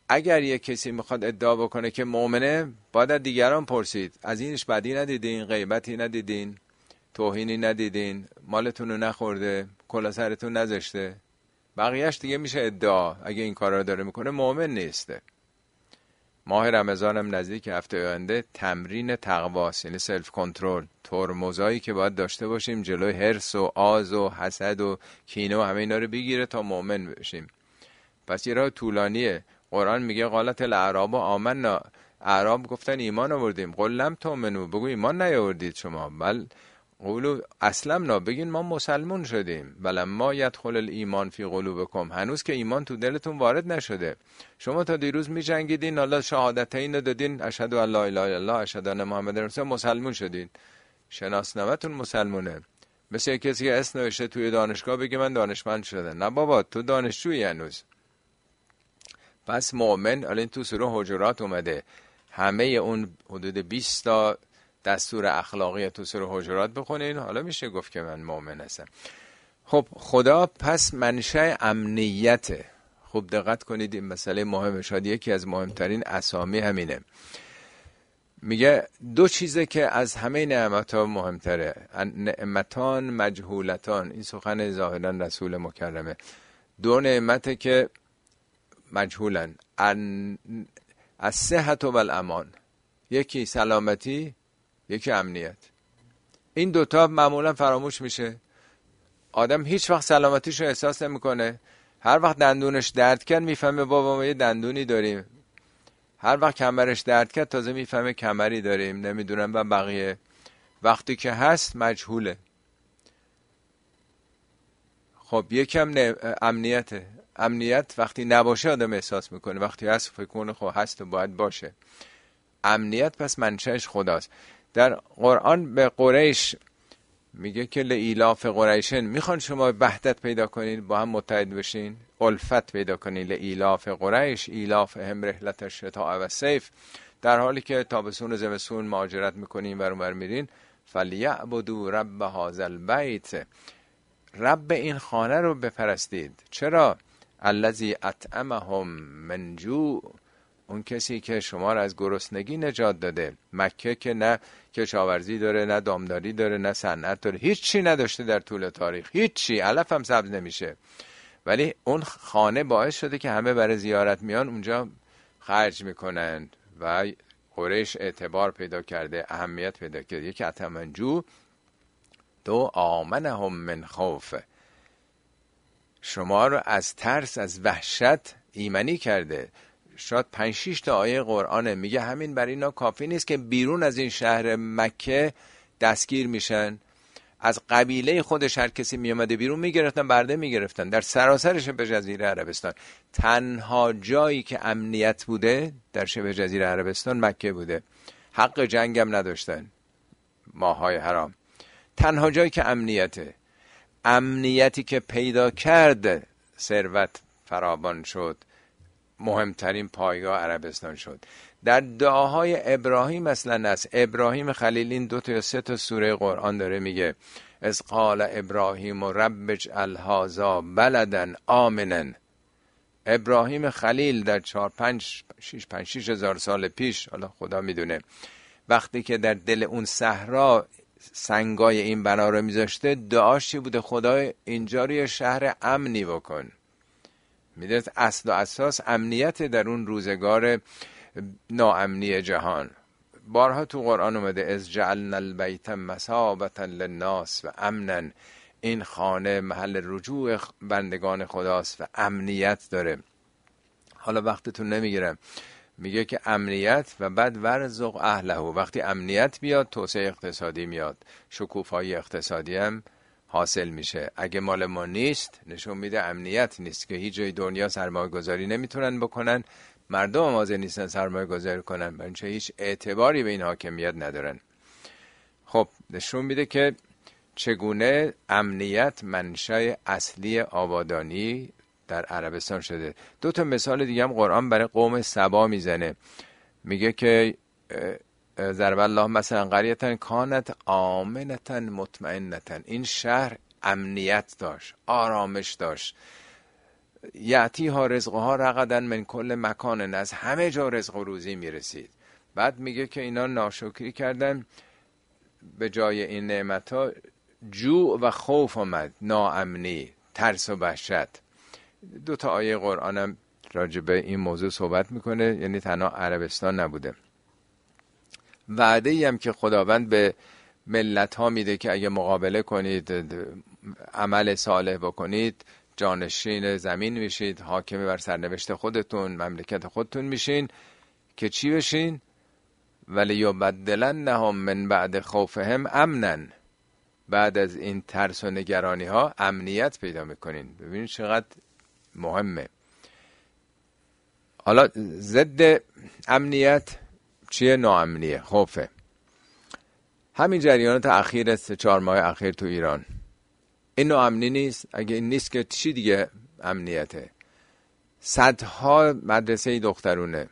اگر یک کسی میخواد ادعا بکنه که مؤمنه، باید از دیگران پرسید از اینش بدی ندیدین، غیبتی ندیدین، توهینی ندیدین، مالتون رو نخورده، کلا سرتون نذاشته؟ بقیهش دیگه میشه ادعا. اگه این کارا رو داره میکنه مؤمن نیسته. ماه رمضان هم نزدیک، هفته آینده تمرین تقواست، یعنی سلف کنترل، ترمزایی که باید داشته باشیم جلوی حرص و آز و حسد و کینه و همه اینا رو بگیره تا مؤمن بشیم. پس یه راه طولانیه. قرآن میگه قالت الاعراب آمنا، اعراب گفتن ایمان آوردیم. قل لم تؤمنوا، بگو ایمان نیاوردید شما. بل قولوا اسلمنا، بگین ما مسلمون شدیم. ولما یدخل الایمان فی قلوبکم، هنوز که ایمان تو دلتون وارد نشده. شما تا دیروز میجنگیدین، الله شهادتین رو دادین، اشهد ان لا اله الا الله اشهد ان محمد رسول الله، مسلمون شدین. شناسنامه‌تون مسلمونه. مثل کسی که اسم نوشته توی دانشگاه بگه من دانشمند شدم. نه بابا، تو دانشجویی هنوز. پس مؤمن، الان تو سوره حجرات اومده، همه اون حدود بیست تا دستور اخلاقی تو سوره حجرات بخونین، حالا میشه گفت که من مؤمن هستم. خب خدا پس منشأ امنیته. خوب دقت کنید، این مسئله مهمه، شاید یکی از مهمترین اسامی همینه. میگه دو چیزه که از همه نعمت‌ها مهمتره، نعمتان مجهولتان. این سخن ظاهرا رسول مکرمه. دو نعمته که مجهولن، از صحت و الامان، یکی سلامتی، یکی امنیت. این دوتا معمولا فراموش میشه. آدم هیچ وقت سلامتیشو احساس نمیکنه. هر وقت دندونش درد کرد میفهمه بابا ما یه دندونی داریم. هر وقت کمرش درد کرد تازه میفهمه کمری داریم، نمیدونم و بقیه. وقتی که هست مجهوله. خب یکم امنیته. امنیت وقتی نباشه آدم احساس میکنه، وقتی هست فکر کنه خب هست و باید باشه. امنیت پس منشأش خداست. در قرآن به قریش میگه که لإیلاف قریشن، میخوان شما وحدت پیدا کنین، با هم متحد بشین، الفت پیدا کنین. لإیلاف قریش ایلافهم رحلة الشتاء و الصیف، در حالی که تابستون و زمستون مهاجرت میکنین و اونور میرین. فلیعبدوا رب هذا البیت، رب این خانه رو بپرستید. چرا؟ الذی اطعمهم من جوع، اون کسی که شما رو از گرسنگی نجات داده. مکه که نه کشاورزی داره، نه دامداری داره، نه صنعت داره، هیچ چی نداشته در طول تاریخ، هیچ چی، علف هم سبز نمیشه، ولی اون خانه باعث شده که همه برای زیارت میان اونجا خرج میکنن و قریش اعتبار پیدا کرده، اهمیت پیدا کرده. یکی اطعمهم جوع، دو آمنهم من خوف، شما رو از ترس، از وحشت ایمنی کرده. شاید پنج شش تا آیه قرآنه میگه همین برای اینا کافی نیست که بیرون از این شهر مکه دستگیر میشن، از قبیله خودش هر کسی میامده بیرون میگرفتن، برده میگرفتن در سراسر شبه جزیره عربستان. تنها جایی که امنیت بوده در شبه جزیره عربستان مکه بوده. حق جنگ هم نداشتن ماهای حرام. تنها جایی که امنیته. امنیتی که پیدا کرد، ثروت فراوان شد، مهمترین پایگاه عربستان شد. در دعاهای ابراهیم مثلا است، ابراهیم خلیل، این دو تا یا سه تا سوره قرآن داره میگه اذ قال ابراهیم رب اجعل هذا بلدا آمنا. ابراهیم خلیل در چهار پنج شش پنج شش هزار سال پیش، حالا خدا میدونه، وقتی که در دل اون صحرا سنگای این بنا رو میذاشته، دعاشی بوده خدای اینجا رو یه شهر امنی بکن. میدونید اصل و اساس امنیت در اون روزگار ناامنی جهان. بارها تو قرآن اومده اذ جعلنا البیت مثابة للناس و امنا، این خانه محل رجوع بندگان خداست و امنیت داره. حالا وقتتون نمیگیرم، میگه که امنیت و بعد ورزق اهله. وقتی امنیت بیاد توسعه اقتصادی میاد، شکوفایی اقتصادی هم حاصل میشه. اگه مال ما نیست، نشون میده امنیت نیست، که هیچ جای دنیا سرمایه گذاری نمیتونن بکنن، مردم هم حاضر نیستن سرمایه گذاری کنن، بنچه هیچ اعتباری به این حاکمیت ندارن. خب نشون میده که چگونه امنیت منشأ اصلی آبادانی در عربستان شده. دو تا مثال دیگه هم قرآن برای قوم سبا میزنه. میگه که ضرب الله مثلا قریة کانت آمنة مطمئنة، این شهر امنیت داشت، آرامش داشت، یعتی ها رزقها رغدن من کل مکان، از همه جا رزق و روزی میرسید. بعد میگه که اینا ناشکری کردن، به جای این نعمت ها جوع و خوف آمد، ناامنی، ترس و وحشت. دو تا آیه قرآنم راجع به این موضوع صحبت میکنه، یعنی تنها عربستان نبوده. وعده ای هم که خداوند به ملت ها میده که اگه مقابله کنید، عمل صالح بکنید، جانشین زمین میشید، حاکم بر سرنوشت خودتون، مملکت خودتون میشین، که چی بشین؟ ولی یبدلنهم من بعد خوفهم امنا، بعد از این ترس و نگرانی ها امنیت پیدا میکنین. ببینید چقدر مهمه. حالا ضد امنیت چیه؟ ناامنیه، خوفه. همین جریانات اخیر سه چهار ماه اخیر تو ایران، این ناامنی نیست؟ اگه این نیست که چی دیگه امنیته؟ صدها مدرسه دخترونه،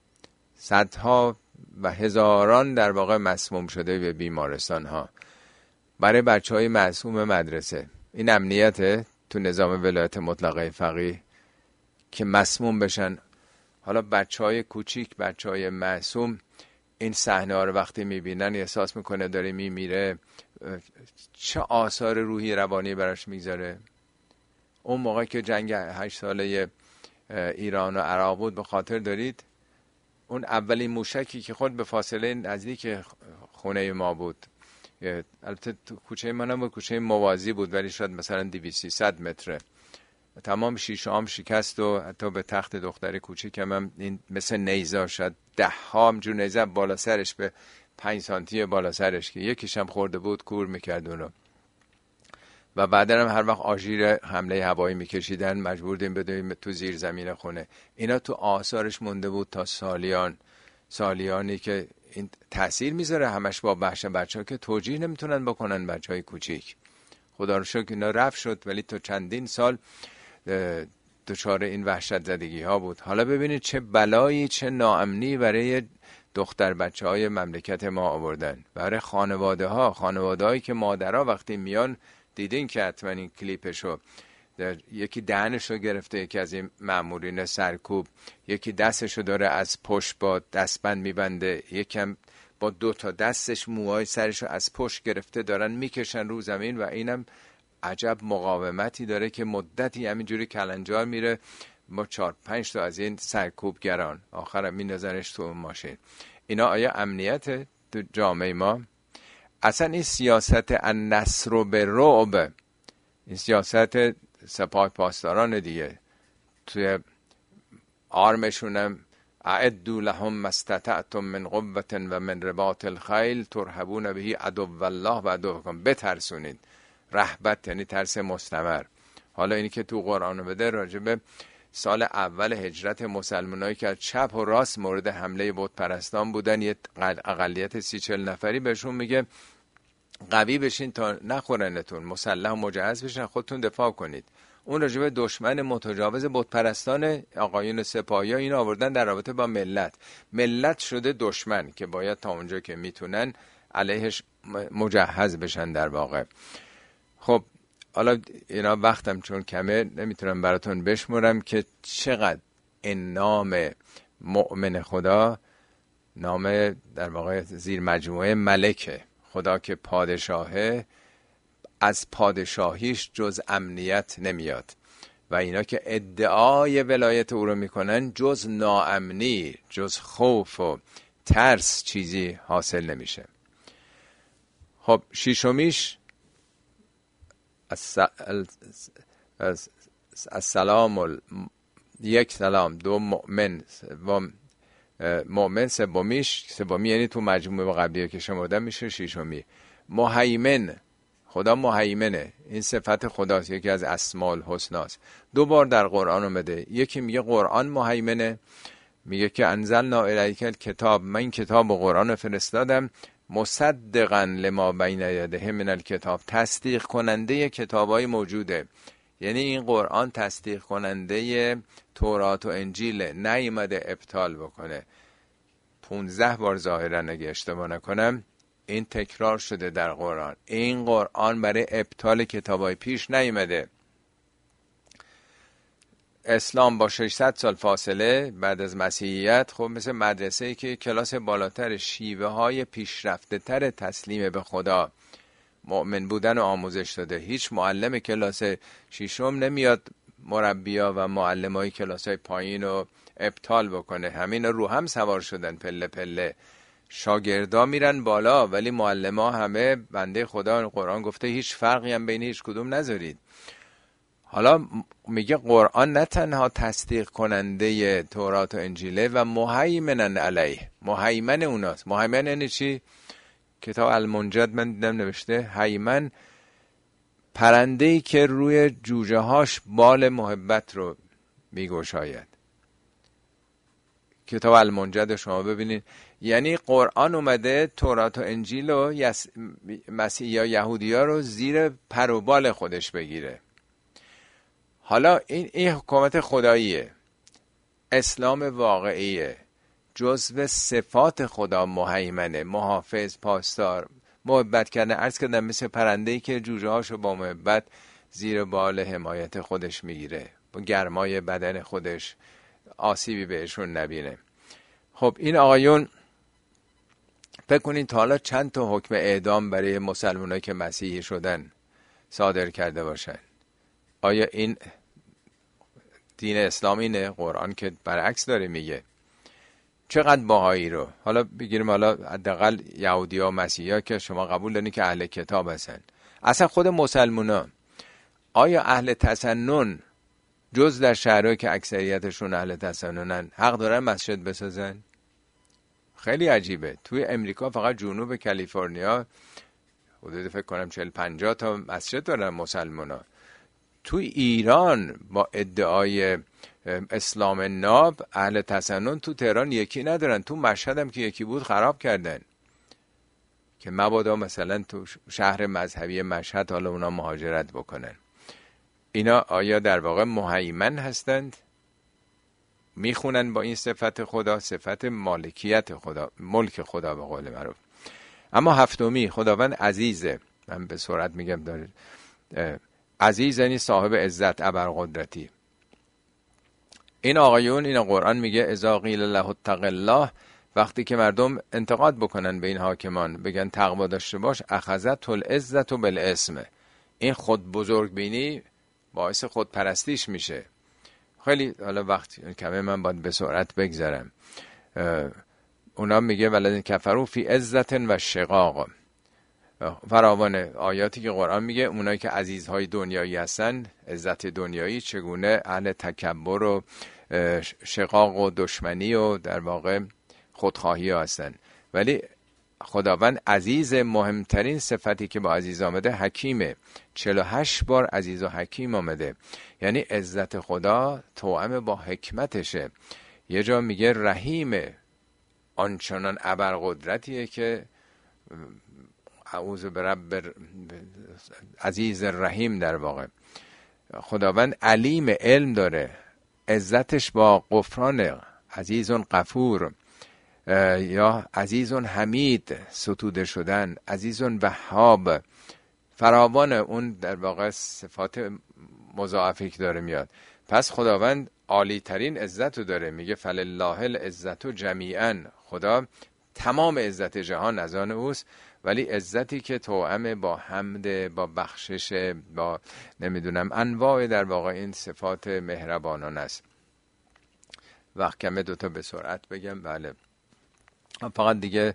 صدها و هزاران در واقع مسموم شده به بیمارستان ها برای بچه های معصوم مدرسه. این امنیته تو نظام ولایت مطلقه فقیه که مسموم بشن؟ حالا بچه های کوچیک، بچه های معصوم، این صحنه ها رو وقتی میبینن احساس میکنه داره میمیره، چه آثار روحی روانی براش میگذاره. اون موقع که جنگ هشت ساله ایران و عراق بود، به خاطر دارید اون اولین موشکی که خود به فاصله نزدیک خونه ما بود، البته کوچه من هم کوچه موازی بود ولی شاید مثلا دویست سیصد متره، تمام شیشه هم شکست و حتی به تخت دختری کوچیکم هم این مثل نیزه شد، ده ها همجور نیزه بالا سرش، به پنج سانتی بالا سرش که یکیش هم خورده بود کور میکرد اونو. و بعدا هم هر وقت آژیر حمله هوایی میکشیدن مجبور بودیم بدویم تو زیر زمین خونه. اینا تو آثارش مونده بود تا سالیان، سالیانی که این تأثیر میذاره همش با بحث بچه ها که توجیه نمیتونن بکنن. بچه های کوچیک خدا رو شکر اینا رفت شد، ولی تو چندین سال دچار این وحشت زدگی ها بود. حالا ببینید چه بلایی، چه ناامنی برای دختر بچه های مملکت ما آوردن، برای خانواده ها، خانواده هایی که مادرها وقتی میان، دیدین که حتما این کلیپشو، یکی دهنشو گرفته، یکی از این مامورین سرکوب، یکی دستشو داره از پشت با دستبند میبنده، یکم با دو تا دستش موهای سرشو از پشت گرفته دارن میکشن رو زمین، و اینم عجب مقاومتی داره که مدتی همینجوری کلنجار میره با چهار پنج تا از این سرکوبگران، آخرم میندازنش تو ماشین. اینا آیا امنیت تو جامعه ما؟ اصلا این سیاست النصر بالرعب، این سیاست سپاه پاسداران دیگه، توی آرمشونم اعدوا لهم ما استطعتم من قوة و من رباط الخیل ترهبون به عدو الله و عدوکم، بترسونید. رهبت یعنی ترس مستمر. حالا اینی که تو قرآن بده راجبه سال اول هجرت مسلمانایی که از چپ و راست مورد حمله بت پرستان بودن، یه اقلیت سی چل نفری، بهشون میگه قوی بشین تا نخورنتون، مسلح و مجهز بشین، خودتون دفاع کنید. اون راجبه دشمن متجاوز بت پرستان آقایون سپاهی ها این آوردن در رابطه با ملت. ملت شده دشمن که باید تا اونجا که میتونن علیهش مجهز بشن در واقع. خب حالا اینا وقتم چون کمه نمیتونم براتون بشمرم که چقدر این نام مؤمن خدا، نام در واقع زیر مجموعه ملکه خدا که پادشاهه، از پادشاهیش جز امنیت نمیاد، و اینا که ادعای ولایت او رو میکنن جز ناامنی، جز خوف و ترس چیزی حاصل نمیشه. خب شیشمیش السلام، یک سلام، دو مؤمن، سوم مؤمن، سومیش، سومی یعنی تو مجموعه قبلیه که شمردن میشه شیشمی. مهیمن، خدا مهیمنه، این صفت خداست، یکی از اسماء الحسناست. دو بار در قرآن اومده، یکی میگه قرآن مهیمنه، میگه که انزلنا الیک الکتاب، من این کتاب و قرآن فرستادم، مصدقا لما بین یده من الکتاب، تصدیق کننده کتابای موجوده. یعنی این قرآن تصدیق کننده تورات و انجیل، نیامده ابطال بکنه. پونزده بار ظاهرا اگه اشتباه نکنم این تکرار شده در قرآن. این قرآن برای ابطال کتابای پیش نیامده. اسلام با ششصد سال فاصله بعد از مسیحیت، خب مثل مدرسه‌ای که کلاس بالاتر شیوه های پیشرفته تر تسلیم به خدا مؤمن بودن و آموزش داده. هیچ معلم کلاس ششم نمیاد مربیا و معلمای کلاسای پایین رو ابطال بکنه. همین رو هم سوار شدن پله پله، شاگردا میرن بالا ولی معلما همه بنده خدا. قرآن گفته هیچ فرقی هم بین هیچ کدوم نذارید. حالا میگه قرآن نه تنها تصدیق کننده تورات و انجیله و مهیمن علیه، مهیمن اوناست. مهیمن یعنی چی؟ کتاب المنجد من دیدم نوشته هیمن پرنده‌ای که روی جوجه هاش بال محبت رو میگشاید. کتاب المنجد شما ببینید، یعنی قرآن اومده تورات و انجیل و یس... مسیحی یا یهودی ها رو زیر پر و بال خودش بگیره. حالا این این حکومت خداییه، اسلام واقعیه، جزو صفات خدا مهیمنه، محافظ، پاسدار، محبت کردن. عرض کردم مثل پرنده‌ای که جوجه هاشو با محبت زیر بال حمایت خودش میگیره، با گرمای بدن خودش آسیبی بهشون نبینه. خب این آقایون فکر کنین تا حالا چند تا حکم اعدام برای مسلمانایی که مسیحی شدن صادر کرده باشن؟ آیا این دین اسلام اینه؟ قرآن که برعکس داره میگه. چقدر باهایی رو حالا بگیریم، حالا حداقل یهودی ها و مسیحی ها که شما قبول دارین که اهل کتاب هستن، اصلا خود مسلمان ها آیا اهل تسنن جز در شهرهایی که اکثریتشون اهل تسننن حق دارن مسجد بسازن؟ خیلی عجیبه. توی امریکا فقط جنوب کالیفرنیا حدود فکر کنم چهل پنجاه تا مسجد دارن مسلمان ها. توی ایران با ادعای اسلام ناب اهل تسنن تو تهران یکی ندارن. تو مشهد هم که یکی بود خراب کردن که مبادا مثلا تو شهر مذهبی مشهد حالا اونا مهاجرت بکنن. اینا آیا در واقع مهیمن هستند؟ میخونن با این صفت خدا، صفت مالکیت خدا، ملک خدا به قول معروف. اما هفتمی، خداوند عزیزه. من به سرعت میگم داره عزیز یعنی صاحب عزت، ابرقدرتی. این آقایون، این قرآن میگه اذا قیل له اتق الله، وقتی که مردم انتقاد بکنن به این حاکمان بگن تقوا داشته باش، اخذت العزت بالاسم، این خود بزرگ بینی باعث خودپرستیش میشه. خیلی حالا وقت کمه من باید به سرعت بگذرم. اونا میگه ولذین کفروا فی عزت و شقاق، فراوان آیاتی که قرآن میگه اونایی که عزیزهای دنیایی هستن، عزت دنیایی، چگونه اهل تکبر و شقاق و دشمنی و در واقع خودخواهی هستن. ولی خداوند عزیز، مهمترین صفتی که با عزیز آمده حکیمه. چهل و هشت بار عزیز و حکیم آمده، یعنی عزت خدا توأم با حکمتشه. یه جا میگه رحیمه، آنچنان ابرقدرتیه که اعوذ برب عزیز رحیم. در واقع خداوند علیم، علم داره، عزتش با غفران، عزیزون غفور، یا عزیزون حمید، ستوده شدن، عزیزون وهاب، فراوان اون در واقع صفات مضاعفی که داره میاد. پس خداوند عالی ترین عزت رو داره. میگه فلله العزت جمیعا، خدا تمام عزت جهان از آن اوست، ولی عزتی که توأم با حمد، با بخشش، با نمیدونم انواع در واقع این صفات مهربانان است. وقت کمه دوتا به سرعت بگم. بله فقط دیگه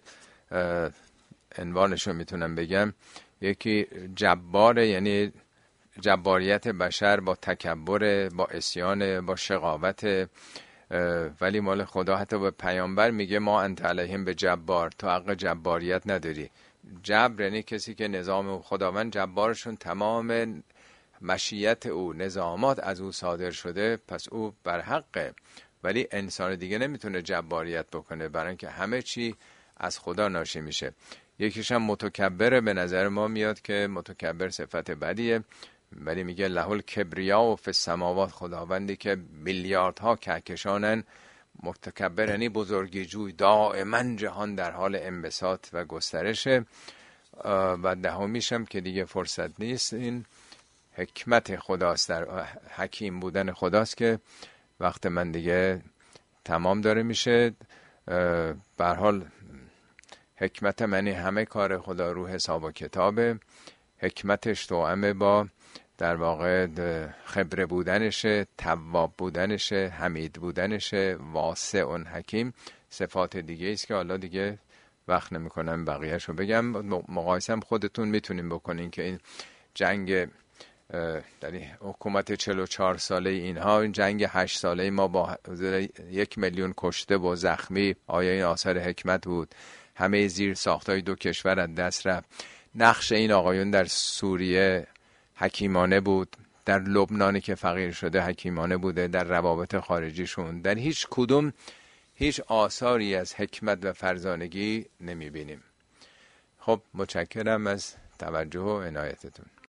عنوانشو میتونم بگم. یکی جباره، یعنی جباریت بشر با تکبر، با عصیان، با شقاوت. ولی مال خدا حتی به پیامبر میگه ما انت علیهم به جبار، تو حق جباریت نداری. جبر یعنی کسی که نظام خداوند جبارشون تمام مشیت او، نظامات از او صادر شده، پس او بر حقه. ولی انسان دیگه نمیتونه جباریت بکنه، برای اینکه همه چی از خدا ناشی میشه. یکیش هم متکبره. به نظر ما میاد که متکبر صفت بدیه، ولی میگه له الکبریا فی السماوات، خداوندی که میلیاردها کهکشانن. متکبر یعنی بزرگی جوی، دائما جهان در حال انبساط و گسترشه. و دهمیشم که دیگه فرصت نیست، این حکمت خداست، در حکیم بودن خداست که وقت من دیگه تمام داره میشه. به هر حال حکمت منی همه کار خدا رو حساب و کتابه. حکمتش توأمه با در واقع خبره بودنشه، تواب بودنشه، حمید بودنشه، واسع اون حکیم، صفات دیگه است که حالا دیگه وقت نمی کنم بقیهش رو بگم. مقایسه هم خودتون میتونیم بکنین که این جنگ در حکومت چهل و چهار ساله اینها، این جنگ هشت ساله ما با یک میلیون کشته و زخمی، آیا این آثار حکمت بود؟ همه زیر ساختای دو کشور از دست رفت. نقش این آقایون در سوریه حکیمانه بود، در لبنانی که فقیر شده حکیمانه بوده، در روابط خارجیشون در هیچ کدوم هیچ آثاری از حکمت و فرزانگی نمی بینیم. خب متشکرم از توجه و عنایتتون.